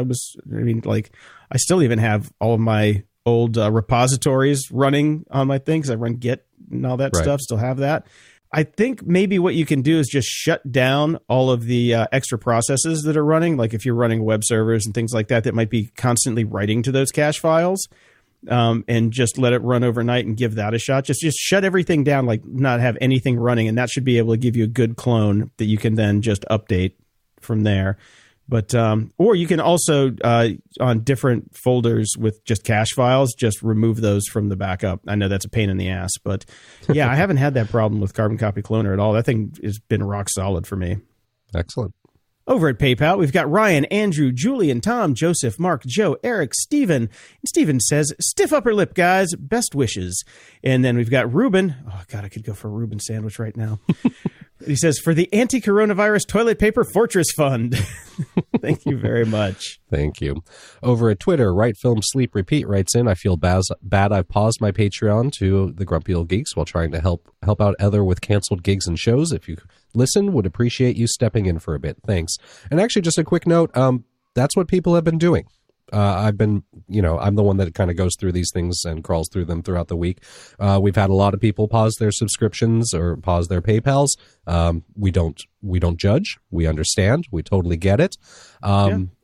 I still even have all of my old repositories running on my thing because I run Git and all that stuff, still have that. I think maybe what you can do is just shut down all of the extra processes that are running. Like if you're running web servers and things like that might be constantly writing to those cache files, and just let it run overnight and give that a shot. Just shut everything down, like not have anything running. And that should be able to give you a good clone that you can then just update from there. But or you can also on different folders with just cache files, just remove those from the backup. I know that's a pain in the ass, but yeah, I haven't had that problem with Carbon Copy Cloner at all. That thing has been rock solid for me. Excellent. Over at PayPal, we've got Ryan, Andrew, Julian, Tom, Joseph, Mark, Joe, Eric, Steven. And Steven says, stiff upper lip, guys. Best wishes. And then we've got Ruben. Oh, God, I could go for a Reuben sandwich right now. He says, for the anti-coronavirus toilet paper fortress fund. Thank you very much. Thank you. Over at Twitter, Right Film Sleep Repeat writes in, I feel bad I've paused my Patreon to the Grumpy Old Geeks while trying to help out Heather with canceled gigs and shows. If you listen, would appreciate you stepping in for a bit. Thanks. And actually, just a quick note, that's what people have been doing. I've been, I'm the one that kind of goes through these things and crawls through them throughout the week. We've had a lot of people pause their subscriptions or pause their PayPals. We don't judge. We understand. We totally get it.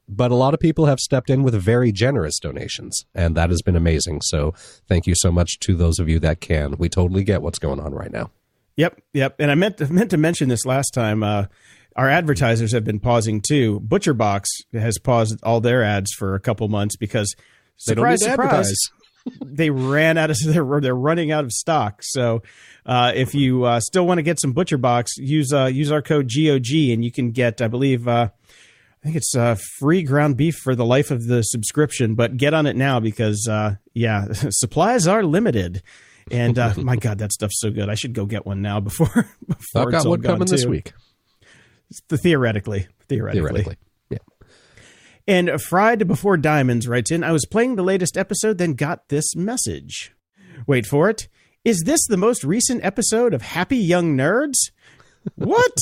But a lot of people have stepped in with very generous donations, and that has been amazing. So thank you so much to those of you that can. We totally get what's going on right now. Yep. And I meant to mention this last time. Our advertisers have been pausing too. ButcherBox has paused all their ads for a couple months because surprise, surprise, they ran out of they're running out of stock. So if you still want to get some ButcherBox, use our code GOG and you can get, I believe, I think it's free ground beef for the life of the subscription. But get on it now because supplies are limited. And my God, that stuff's so good. I should go get one now before I've got one coming this week. Theoretically. Yeah. And Fried Before Diamonds writes in, I was playing the latest episode, then got this message. Wait for it. Is this the most recent episode of Happy Young Nerds? What?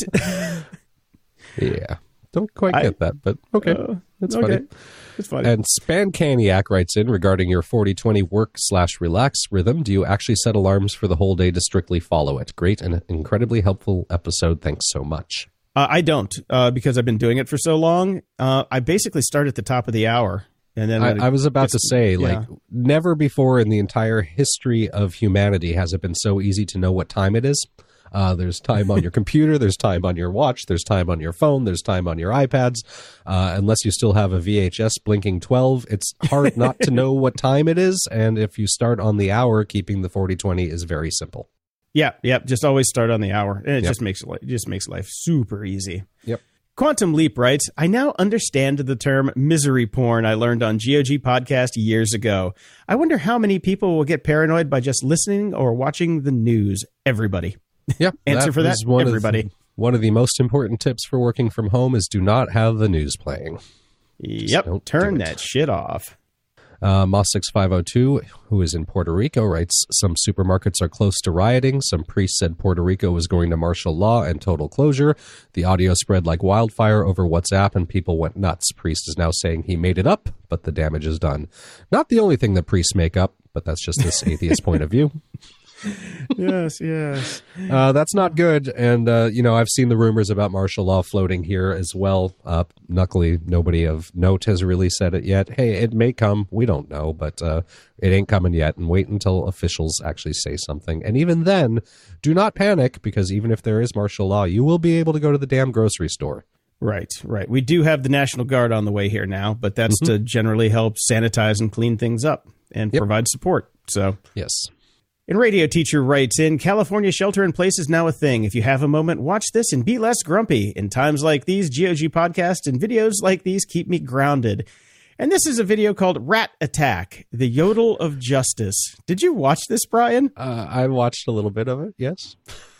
Yeah. Don't quite get that, but okay. That's funny. It's funny. And Spancaniac writes in regarding your 40-20 work/relax rhythm. Do you actually set alarms for the whole day to strictly follow it? Great and incredibly helpful episode. Thanks so much. I don't, because I've been doing it for so long. I basically start at the top of the hour. And then I was about to say, never before in the entire history of humanity has it been so easy to know what time it is. There's time on your computer, there's time on your watch, there's time on your phone, there's time on your iPads. Unless you still have a VHS blinking 12, it's hard not to know what time it is. And if you start on the hour, keeping the 40-20 is very simple. Yeah. Just always start on the hour. And it just makes life super easy. Yep. Quantum Leap writes, I now understand the term misery porn I learned on GOG podcast years ago. I wonder how many people will get paranoid by just listening or watching the news. Everybody. Yep. Answer for that, everybody. One of the most important tips for working from home is do not have the news playing. Yep. Turn that shit off. Moss6502, who is in Puerto Rico, writes, some supermarkets are close to rioting. Some priest said Puerto Rico was going to martial law and total closure. The audio spread like wildfire over WhatsApp and people went nuts. Priest is now saying he made it up, but the damage is done. Not the only thing that priests make up, but that's just this atheist point of view. Yes. That's not good. And, I've seen the rumors about martial law floating here as well. Luckily, nobody of note has really said it yet. Hey, it may come. We don't know, but it ain't coming yet. And wait until officials actually say something. And even then, do not panic, because even if there is martial law, you will be able to go to the damn grocery store. Right. We do have the National Guard on the way here now, but that's to generally help sanitize and clean things up and provide support. So, yes. And Radio Teacher writes in, California shelter-in-place is now a thing. If you have a moment, watch this and be less grumpy. In times like these, GOG podcasts and videos like these keep me grounded. And this is a video called Rat Attack, the Yodel of Justice. Did you watch this, Brian? I watched a little bit of it, yes.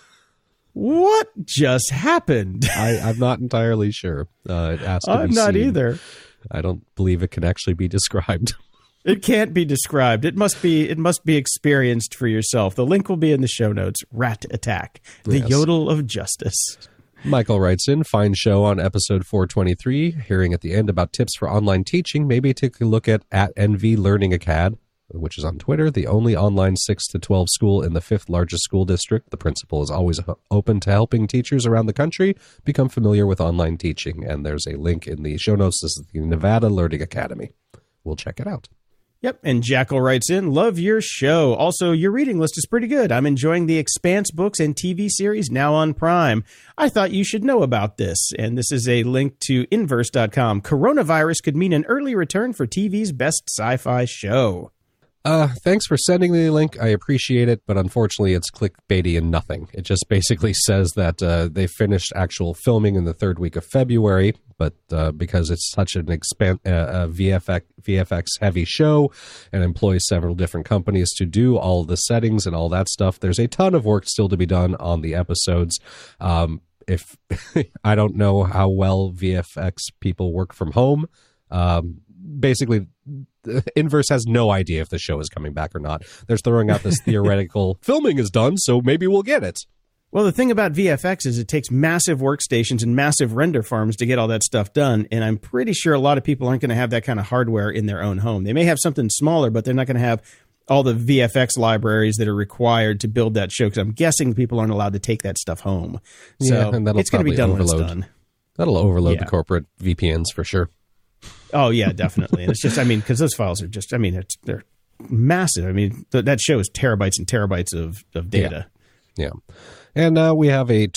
What just happened? I'm not entirely sure. It has to I'm be not seen. Either. I don't believe it can actually be described. It can't be described. It must be experienced for yourself. The link will be in the show notes. Rat Attack, the Yodel of Justice. Michael writes in, fine show on episode 423, hearing at the end about tips for online teaching. Maybe take a look at NV Learning Acad, which is on Twitter, the only online 6 to 12 school in the 5th largest school district. The principal is always open to helping teachers around the country become familiar with online teaching. And there's a link in the show notes. This is the Nevada Learning Academy. We'll check it out. Yep, and Jackal writes in, love your show. Also, your reading list is pretty good. I'm enjoying the Expanse books and TV series now on Prime. I thought you should know about this. And this is a link to Inverse.com. Coronavirus could mean an early return for TV's best sci-fi show. Thanks for sending me the link. I appreciate it, but unfortunately it's clickbaity and nothing. It just basically says that they finished actual filming in the 3rd week of February, but because it's such an VFX heavy show and employs several different companies to do all the settings and all that stuff, there's a ton of work still to be done on the episodes. If I don't know how well VFX people work from home, basically Inverse has no idea if the show is coming back or not. They're throwing out this theoretical filming is done, so maybe we'll get it. Well, the thing about VFX is it takes massive workstations and massive render farms to get all that stuff done, and I'm pretty sure a lot of people aren't going to have that kind of hardware in their own home. They may have something smaller, but they're not going to have all the VFX libraries that are required to build that show, because I'm guessing people aren't allowed to take that stuff home. So and that'll it's going to be done when it's done. That'll overload the corporate VPNs for sure. Oh yeah, definitely. And it's just, I mean, because those files are just, I mean, they're massive. I mean, that show is terabytes and terabytes of data. Yeah. And we have a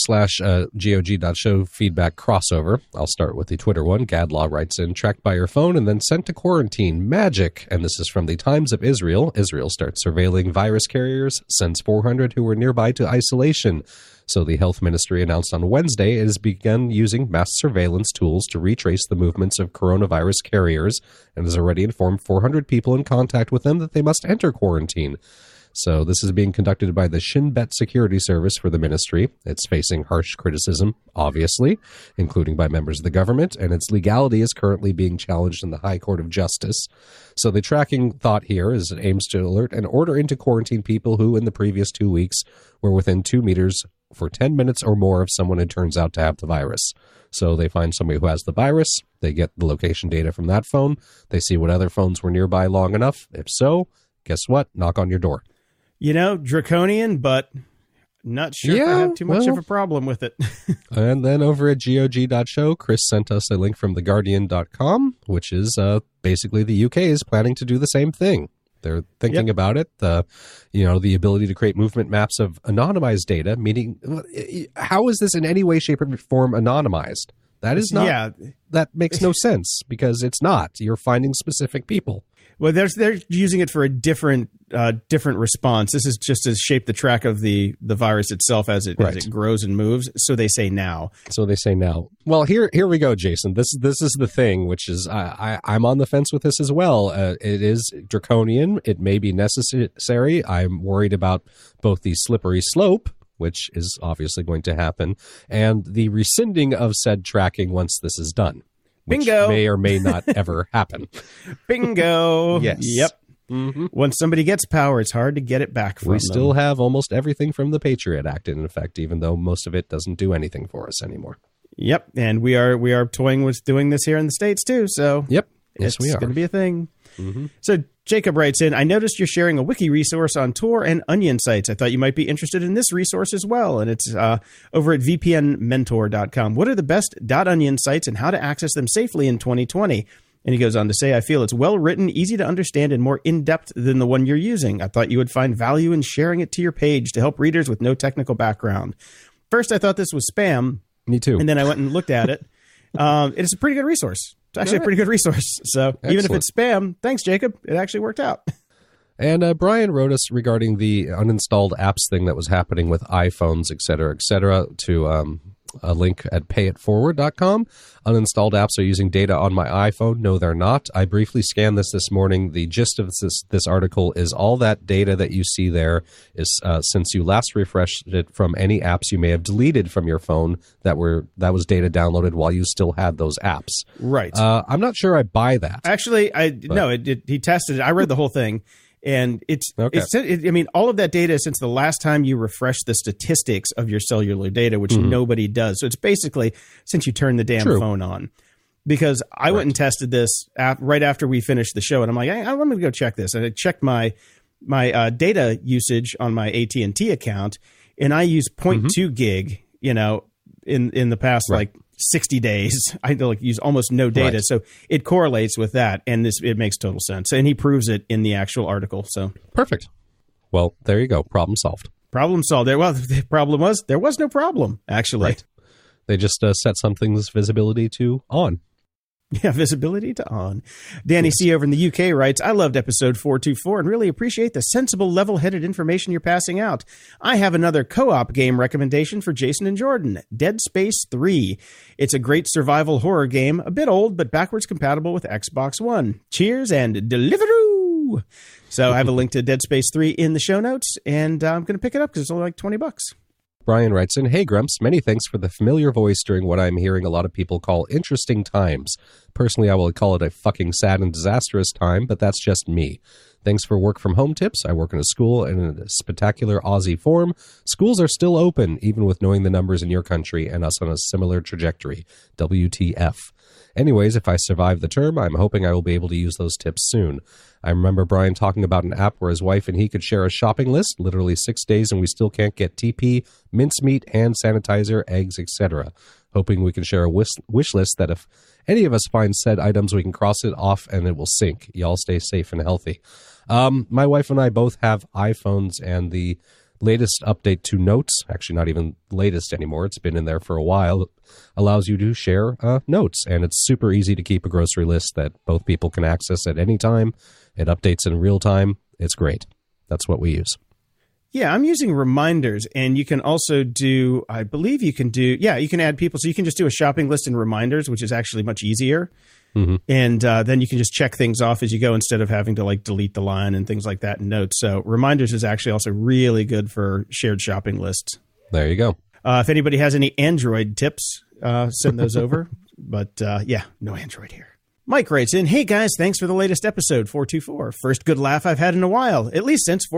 Twitter/GOG.show feedback crossover. I'll start with the Twitter one. Gadlaw writes in, tracked by your phone and then sent to quarantine. Magic. And this is from the Times of Israel. Israel starts surveilling virus carriers, sends 400 who were nearby to isolation. So the health ministry announced on Wednesday it has begun using mass surveillance tools to retrace the movements of coronavirus carriers and has already informed 400 people in contact with them that they must enter quarantine. So this is being conducted by the Shin Bet Security Service for the ministry. It's facing harsh criticism, obviously, including by members of the government, and its legality is currently being challenged in the High Court of Justice. So the tracking thought here is it aims to alert and order into quarantine people who, in the previous 2 weeks, were within 2 meters for 10 minutes or more of someone who turns out to have the virus. So they find somebody who has the virus, they get the location data from that phone, they see what other phones were nearby long enough. If so, guess what? Knock on your door. You know, draconian, but not sure if I have too much of a problem with it. And then over at GOG.show, Chris sent us a link from theguardian.com, which is basically the UK is planning to do the same thing. They're thinking about it, the ability to create movement maps of anonymized data, meaning how is this in any way, shape, or form anonymized? That is not, that makes no sense because it's not. You're finding specific people. Well, they're using it for a different response. This is just to shape the track of the virus itself as it grows and moves. So they say now. Well, here we go, Jason. This is the thing, which is I'm on the fence with this as well. It is draconian. It may be necessary. I'm worried about both the slippery slope, which is obviously going to happen, and the rescinding of said tracking once this is done. Which Bingo. May or may not ever happen. Bingo. Yes. Yep. Mm-hmm. Once somebody gets power, it's hard to get it back from them. We still have almost everything from the Patriot Act in effect, even though most of it doesn't do anything for us anymore. Yep. And we are toying with doing this here in the States too. So yep. Yes, we are. It's going to be a thing. Mm-hmm. So Jacob writes in, I noticed you're sharing a wiki resource on Tor and Onion sites. I thought you might be interested in this resource as well. And it's over at vpnmentor.com. What are the best .onion sites and how to access them safely in 2020? And he goes on to say, I feel it's well written, easy to understand, and more in-depth than the one you're using. I thought you would find value in sharing it to your page to help readers with no technical background. First, I thought this was spam. Me too. And then I went and looked at it. It's a pretty good resource. It's actually a pretty good resource. So even if it's spam, thanks, Jacob. It actually worked out. And Brian wrote us regarding the uninstalled apps thing that was happening with iPhones, et cetera, to a link at payitforward.com. Uninstalled apps are using data on my iPhone. No, they're not. I briefly scanned this morning. The gist of this article is all that data that you see there is since you last refreshed it from any apps you may have deleted from your phone that was data downloaded while you still had those apps. Right. I'm not sure I buy that. Actually, he tested it. I read the whole thing. And I mean, all of that data since the last time you refreshed the statistics of your cellular data, which nobody does. So it's basically since you turned the damn phone on. Because I went and tested this right after we finished the show, and I'm like, hey, I'm going to go check this. And I checked my data usage on my AT&T account, and I use 0.2 gig, in the past 60 days. I use almost no data. So it correlates with that, and it makes total sense. And he proves it in the actual article. So perfect. Well, there you go. Problem solved. Problem solved. Well, the problem was there was no problem, actually. Right. They just set something's visibility to on. Yeah, visibility to on. Danny C. over in the UK writes, I loved episode 424 and really appreciate the sensible, level-headed information you're passing out. I have another co-op game recommendation for Jason and Jordan, Dead Space 3. It's a great survival horror game, a bit old, but backwards compatible with Xbox One. Cheers and Deliveroo! So I have a link to Dead Space 3 in the show notes, and I'm going to pick it up because it's only like $20. Brian writes in, hey, Grumps, many thanks for the familiar voice during what I'm hearing a lot of people call interesting times. Personally, I will call it a fucking sad and disastrous time, but that's just me. Thanks for work from home tips. I work in a school and in a spectacular Aussie form. Schools are still open, even with knowing the numbers in your country and us on a similar trajectory. WTF. Anyways, if I survive the term, I'm hoping I will be able to use those tips soon. I remember Brian talking about an app where his wife and he could share a shopping list, literally 6 days, and we still can't get TP, mincemeat, hand sanitizer, eggs, etc. hoping we can share a wish list that if any of us find said items, we can cross it off and it will sync. Y'all stay safe and healthy. My wife and I both have iPhones, and the latest update to Notes, actually not even latest anymore, it's been in there for a while, allows you to share notes, and it's super easy to keep a grocery list that both people can access at any time. It updates in real time. It's great. That's what we use. Yeah, I'm using Reminders, and you can also do, I believe you can do, you can add people. So you can just do a shopping list in Reminders, which is actually much easier. Mm-hmm. And then you can just check things off as you go instead of having to like delete the line and things like that in Notes. So Reminders is actually also really good for shared shopping lists. There you go. If anybody has any Android tips, send those over. But no Android here. Mike writes in, hey guys, thanks for the latest episode, 424. First good laugh I've had in a while, at least since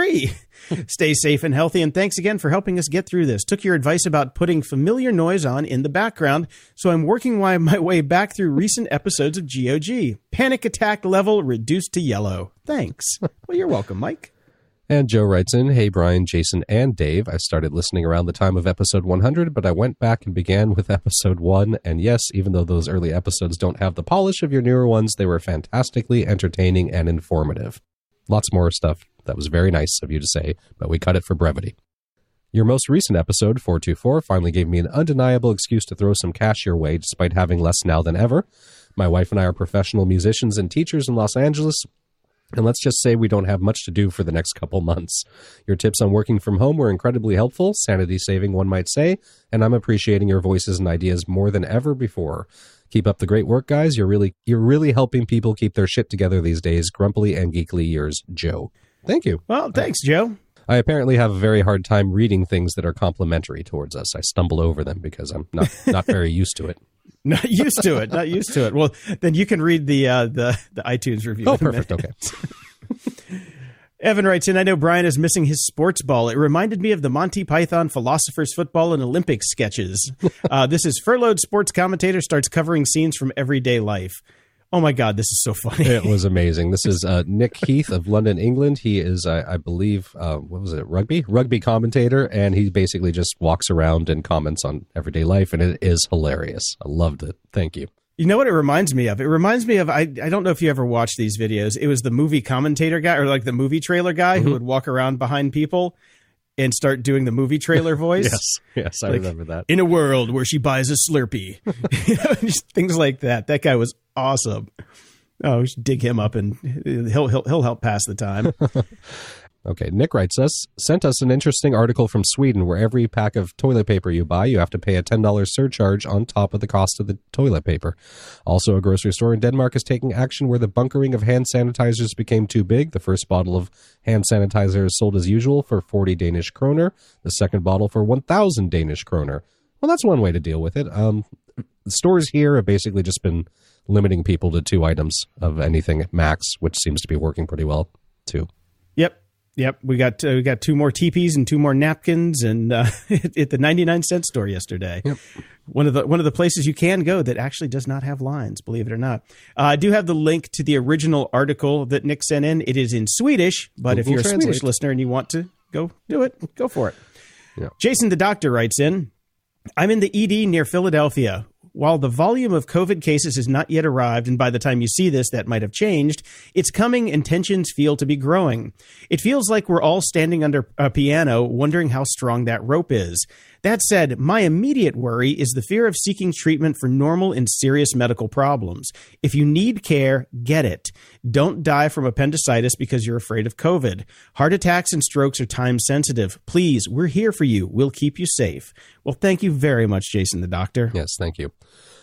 423. Stay safe and healthy, and thanks again for helping us get through this. Took your advice about putting familiar noise on in the background, so I'm working my way back through recent episodes of GOG. Panic attack level reduced to yellow. Thanks. Well, you're welcome, Mike. And Joe writes in, hey, Brian, Jason, and Dave. I started listening around the time of episode 100, but I went back and began with episode 1. And yes, even though those early episodes don't have the polish of your newer ones, they were fantastically entertaining and informative. Lots more stuff that was very nice of you to say, but we cut it for brevity. Your most recent episode, 424, finally gave me an undeniable excuse to throw some cash your way, despite having less now than ever. My wife and I are professional musicians and teachers in Los Angeles, and let's just say we don't have much to do for the next couple months. Your tips on working from home were incredibly helpful, sanity-saving, one might say, and I'm appreciating your voices and ideas more than ever before. Keep up the great work, guys. You're really helping people keep their shit together these days. Grumpily and geekily yours, Joe. Thank you. Well, thanks, Joe. I apparently have a very hard time reading things that are complimentary towards us. I stumble over them because I'm not very used to it. Not used to it. Well, then you can read the iTunes review. Oh, perfect. Okay. Evan writes in, I know Brian is missing his sports ball. It reminded me of the Monty Python Philosopher's Football and Olympics sketches. This is furloughed sports commentator starts covering scenes from everyday life. Oh my God, this is so funny. It was amazing. This is Nick Heath of London, England. He is, I believe, rugby commentator, and he basically just walks around and comments on everyday life, and it is hilarious. I loved it. Thank you. You know what it reminds me of? It reminds me of, I don't know if you ever watched these videos. It was the movie commentator guy, or like the movie trailer guy who would walk around behind people and start doing the movie trailer voice. Yes, I remember that. In a world where she buys a Slurpee. Just things like that. That guy was awesome. Oh, we should dig him up and he'll help pass the time. Okay, Nick sent us an interesting article from Sweden where every pack of toilet paper you buy, you have to pay a $10 surcharge on top of the cost of the toilet paper. Also, a grocery store in Denmark is taking action where the bunkering of hand sanitizers became too big. The first bottle of hand sanitizer is sold as usual for 40 Danish kroner. The second bottle for 1,000 Danish kroner. Well, that's one way to deal with it. The stores here have basically just been limiting people to 2 items of anything at max, which seems to be working pretty well, too. Yep, we got 2 more teepees and 2 more napkins, and at the 99-cent store yesterday. Yep. One of the places you can go that actually does not have lines, believe it or not. I do have the link to the original article that Nick sent in. It is in Swedish, but Google if you're Translate. A Swedish listener and you want to go do it, go for it. Yep. Jason the Doctor writes in, I'm in the ED near Philadelphia. While the volume of COVID cases has not yet arrived, and by the time you see this, that might have changed, it's coming and tensions feel to be growing. It feels like we're all standing under a piano, wondering how strong that rope is. That said, my immediate worry is the fear of seeking treatment for normal and serious medical problems. If you need care, get it. Don't die from appendicitis because you're afraid of COVID. Heart attacks and strokes are time sensitive. Please, we're here for you. We'll keep you safe. Well, thank you very much, Jason the Doctor. Yes, thank you.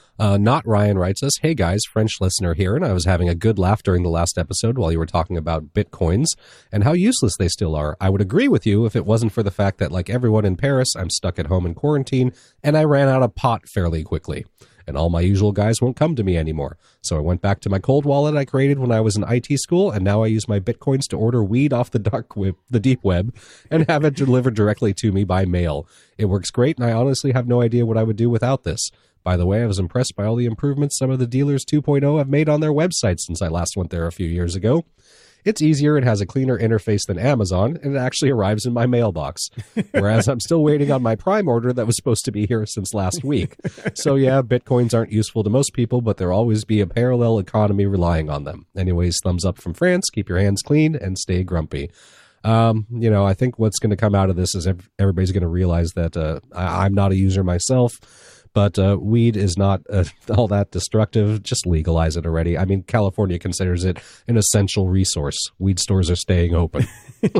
Not Ryan writes us, hey guys, French listener here, and I was having a good laugh during the last episode while you were talking about Bitcoins and how useless they still are. I would agree with you if it wasn't for the fact that, like everyone in Paris, I'm stuck at home in quarantine, and I ran out of pot fairly quickly. And all my usual guys won't come to me anymore. So I went back to my cold wallet I created when I was in IT school, and now I use my Bitcoins to order weed off the deep web, and have it delivered directly to me by mail. It works great, and I honestly have no idea what I would do without this. By the way, I was impressed by all the improvements some of the dealers 2.0 have made on their website since I last went there a few years ago. It's easier, it has a cleaner interface than Amazon, and it actually arrives in my mailbox. Whereas I'm still waiting on my Prime order that was supposed to be here since last week. So yeah, Bitcoins aren't useful to most people, but there'll always be a parallel economy relying on them. Anyways, thumbs up from France, keep your hands clean, and stay grumpy. I think what's going to come out of this is everybody's going to realize that I'm not a user myself, but weed is not all that destructive. Just legalize it already. I mean, California considers it an essential resource. Weed stores are staying open.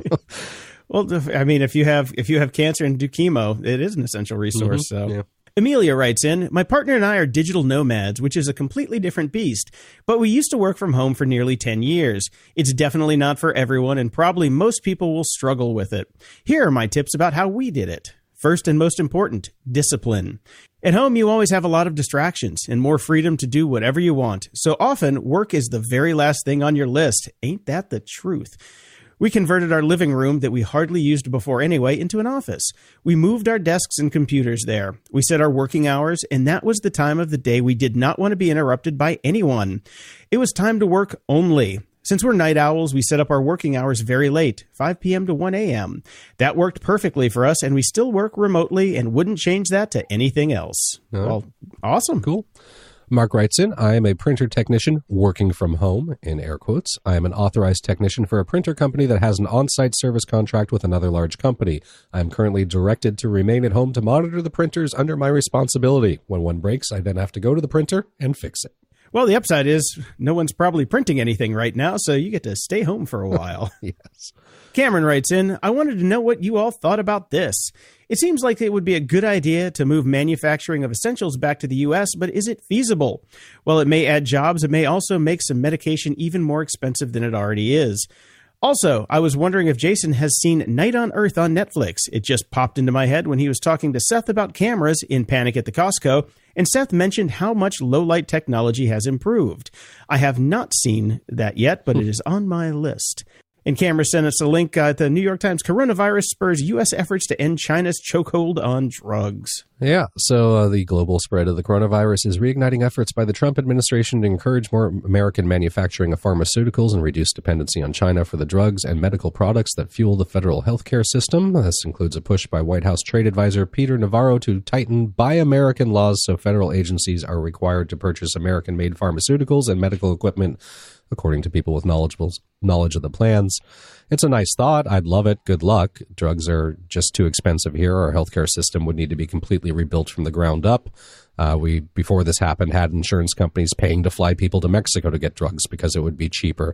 Well, I mean, if you have cancer and do chemo, it is an essential resource. So. Yeah. Amelia writes in, my partner and I are digital nomads, which is a completely different beast, but we used to work from home for nearly 10 years. It's definitely not for everyone, and probably most people will struggle with it. Here are my tips about how we did it. First and most important, discipline. At home, you always have a lot of distractions and more freedom to do whatever you want. So often, work is the very last thing on your list. Ain't that the truth? We converted our living room that we hardly used before anyway into an office. We moved our desks and computers there. We set our working hours, and that was the time of the day we did not want to be interrupted by anyone. It was time to work only. Since we're night owls, we set up our working hours very late, 5 p.m. to 1 a.m. That worked perfectly for us, and we still work remotely and wouldn't change that to anything else. No. Well, awesome. Cool. Mark writes in, I am a printer technician working from home, in air quotes. I am an authorized technician for a printer company that has an on-site service contract with another large company. I am currently directed to remain at home to monitor the printers under my responsibility. When one breaks, I then have to go to the printer and fix it. Well, the upside is no one's probably printing anything right now, so you get to stay home for a while. Yes. Cameron writes in, I wanted to know what you all thought about this. It seems like it would be a good idea to move manufacturing of essentials back to the U.S., but is it feasible? While it may add jobs, it may also make some medication even more expensive than it already is. Also, I was wondering if Jason has seen Night on Earth on Netflix. It just popped into my head when he was talking to Seth about cameras in Panic at the Costco, and Seth mentioned how much low-light technology has improved. I have not seen that yet, but it is on my list. And Cameron sent us a link at the New York Times. Coronavirus spurs U.S. efforts to end China's chokehold on drugs. Yeah, so the global spread of the coronavirus is reigniting efforts by the Trump administration to encourage more American manufacturing of pharmaceuticals and reduce dependency on China for the drugs and medical products that fuel the federal healthcare system. This includes a push by White House trade advisor Peter Navarro to tighten Buy American laws so federal agencies are required to purchase American-made pharmaceuticals and medical equipment, according to people with knowledge of the plans. It's a nice thought. I'd love it. Good luck. Drugs are just too expensive here. Our healthcare system would need to be completely rebuilt from the ground up. We, before this happened, had insurance companies paying to fly people to Mexico to get drugs because it would be cheaper.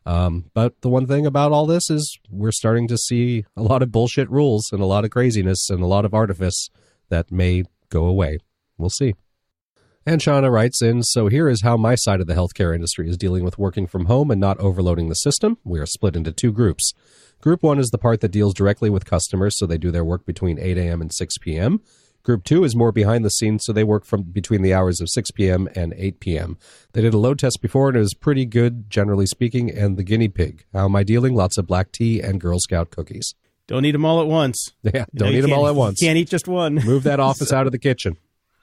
But the one thing about all this is we're starting to see a lot of bullshit rules and a lot of craziness and a lot of artifice that may go away. We'll see. And Shauna writes in, so here is how my side of the healthcare industry is dealing with working from home and not overloading the system. We are split into two groups. Group 1 is the part that deals directly with customers, so they do their work between 8 a.m. and 6 p.m. Group 2 is more behind the scenes, so they work from between the hours of 6 p.m. and 8 p.m. They did a load test before, and it was pretty good, generally speaking, and the guinea pig. How am I dealing? Lots of black tea and Girl Scout cookies. Don't eat them all at once. Yeah, don't eat them all at once. You can't eat just one. Move that office out of the kitchen.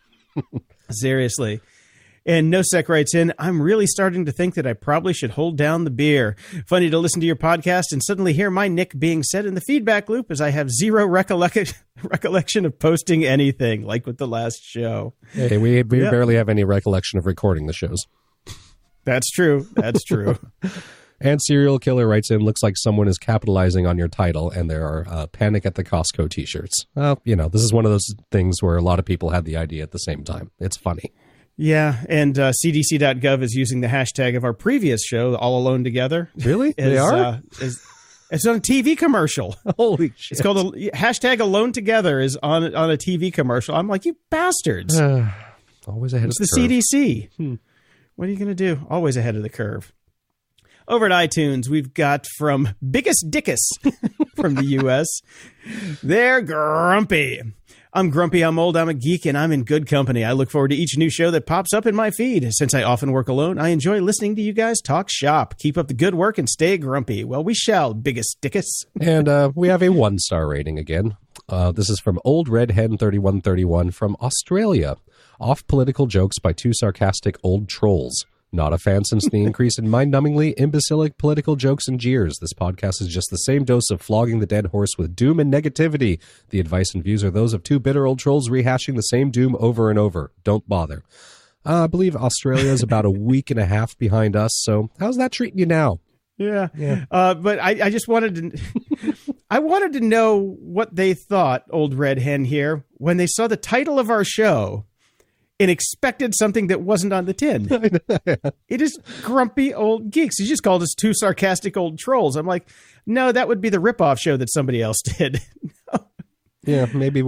Seriously. And Nosec writes in, I'm really starting to think that I probably should hold down the beer. Funny to listen to your podcast and suddenly hear my nick being said in the feedback loop as I have zero recollection of posting anything, like with the last show. Hey, we barely have any recollection of recording the shows. That's true. That's true. And Serial Killer writes in, looks like someone is capitalizing on your title, and there are Panic at the Costco t-shirts. Well, this is one of those things where a lot of people had the idea at the same time. It's funny. Yeah, and CDC.gov is using the hashtag of our previous show, All Alone Together. Really? They are? It's on a TV commercial. Holy shit. It's called hashtag Alone Together is on a TV commercial. I'm like, you bastards. Always ahead of the curve. It's the CDC. What are you going to do? Always ahead of the curve. Over at iTunes, we've got from Biggest Dickus from the U.S. They're grumpy. I'm grumpy, I'm old, I'm a geek, and I'm in good company. I look forward to each new show that pops up in my feed. Since I often work alone, I enjoy listening to you guys talk shop. Keep up the good work and stay grumpy. Well, we shall, Biggest Dickus. And we have a 1-star rating again. This is from Old Red Hen 3131 from Australia. Off political jokes by two sarcastic old trolls. Not a fan since the increase in mind-numbingly imbecilic political jokes and jeers. This podcast is just the same dose of flogging the dead horse with doom and negativity. The advice and views are those of two bitter old trolls rehashing the same doom over and over. Don't bother. I believe Australia is about a week and a half behind us, so how's that treating you now? Yeah. But I just wanted to I wanted to know what they thought, Old Red Hen here, when they saw the title of our show and expected something that wasn't on the tin. It is Grumpy Old Geeks. He just called us two sarcastic old trolls. I'm like, no, that would be the ripoff show that somebody else did. Yeah, maybe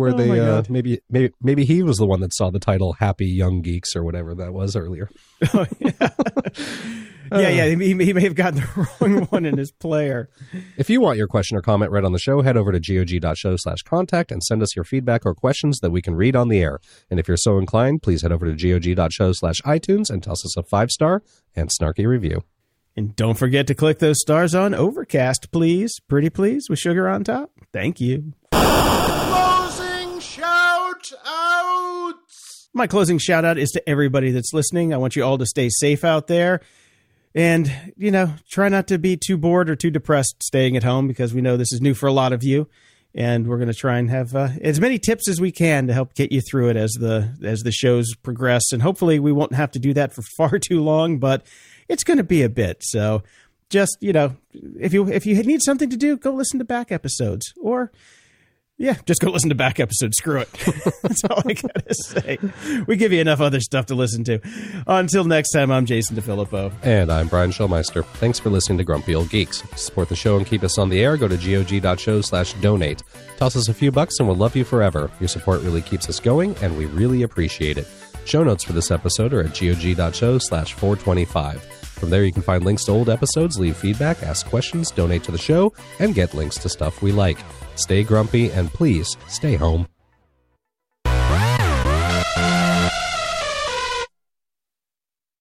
maybe he was the one that saw the title Happy Young Geeks or whatever that was earlier. Oh, yeah. He may have gotten the wrong one in his player. If you want your question or comment read on the show, head over to gog.show/contact and send us your feedback or questions that we can read on the air. And if you're so inclined, please head over to gog.show/iTunes and toss us a 5-star and snarky review. And don't forget to click those stars on Overcast, please. Pretty please, with sugar on top. Thank you. Closing shout-outs! My closing shout-out is to everybody that's listening. I want you all to stay safe out there. And, try not to be too bored or too depressed staying at home, because we know this is new for a lot of you. And we're going to try and have as many tips as we can to help get you through it as the shows progress. And hopefully we won't have to do that for far too long, but it's going to be a bit. So just, if you need something to do, go listen to back episodes, or just go listen to back episodes. Screw it. That's all I got to say. We give you enough other stuff to listen to. Until next time, I'm Jason DeFilippo. And I'm Brian Schulmeister. Thanks for listening to Grumpy Old Geeks. To support the show and keep us on the air, go to gog.show/donate. Toss us a few bucks and we'll love you forever. Your support really keeps us going, and we really appreciate it. Show notes for this episode are at gog.show/425. From there, you can find links to old episodes, leave feedback, ask questions, donate to the show, and get links to stuff we like. Stay grumpy, and please stay home.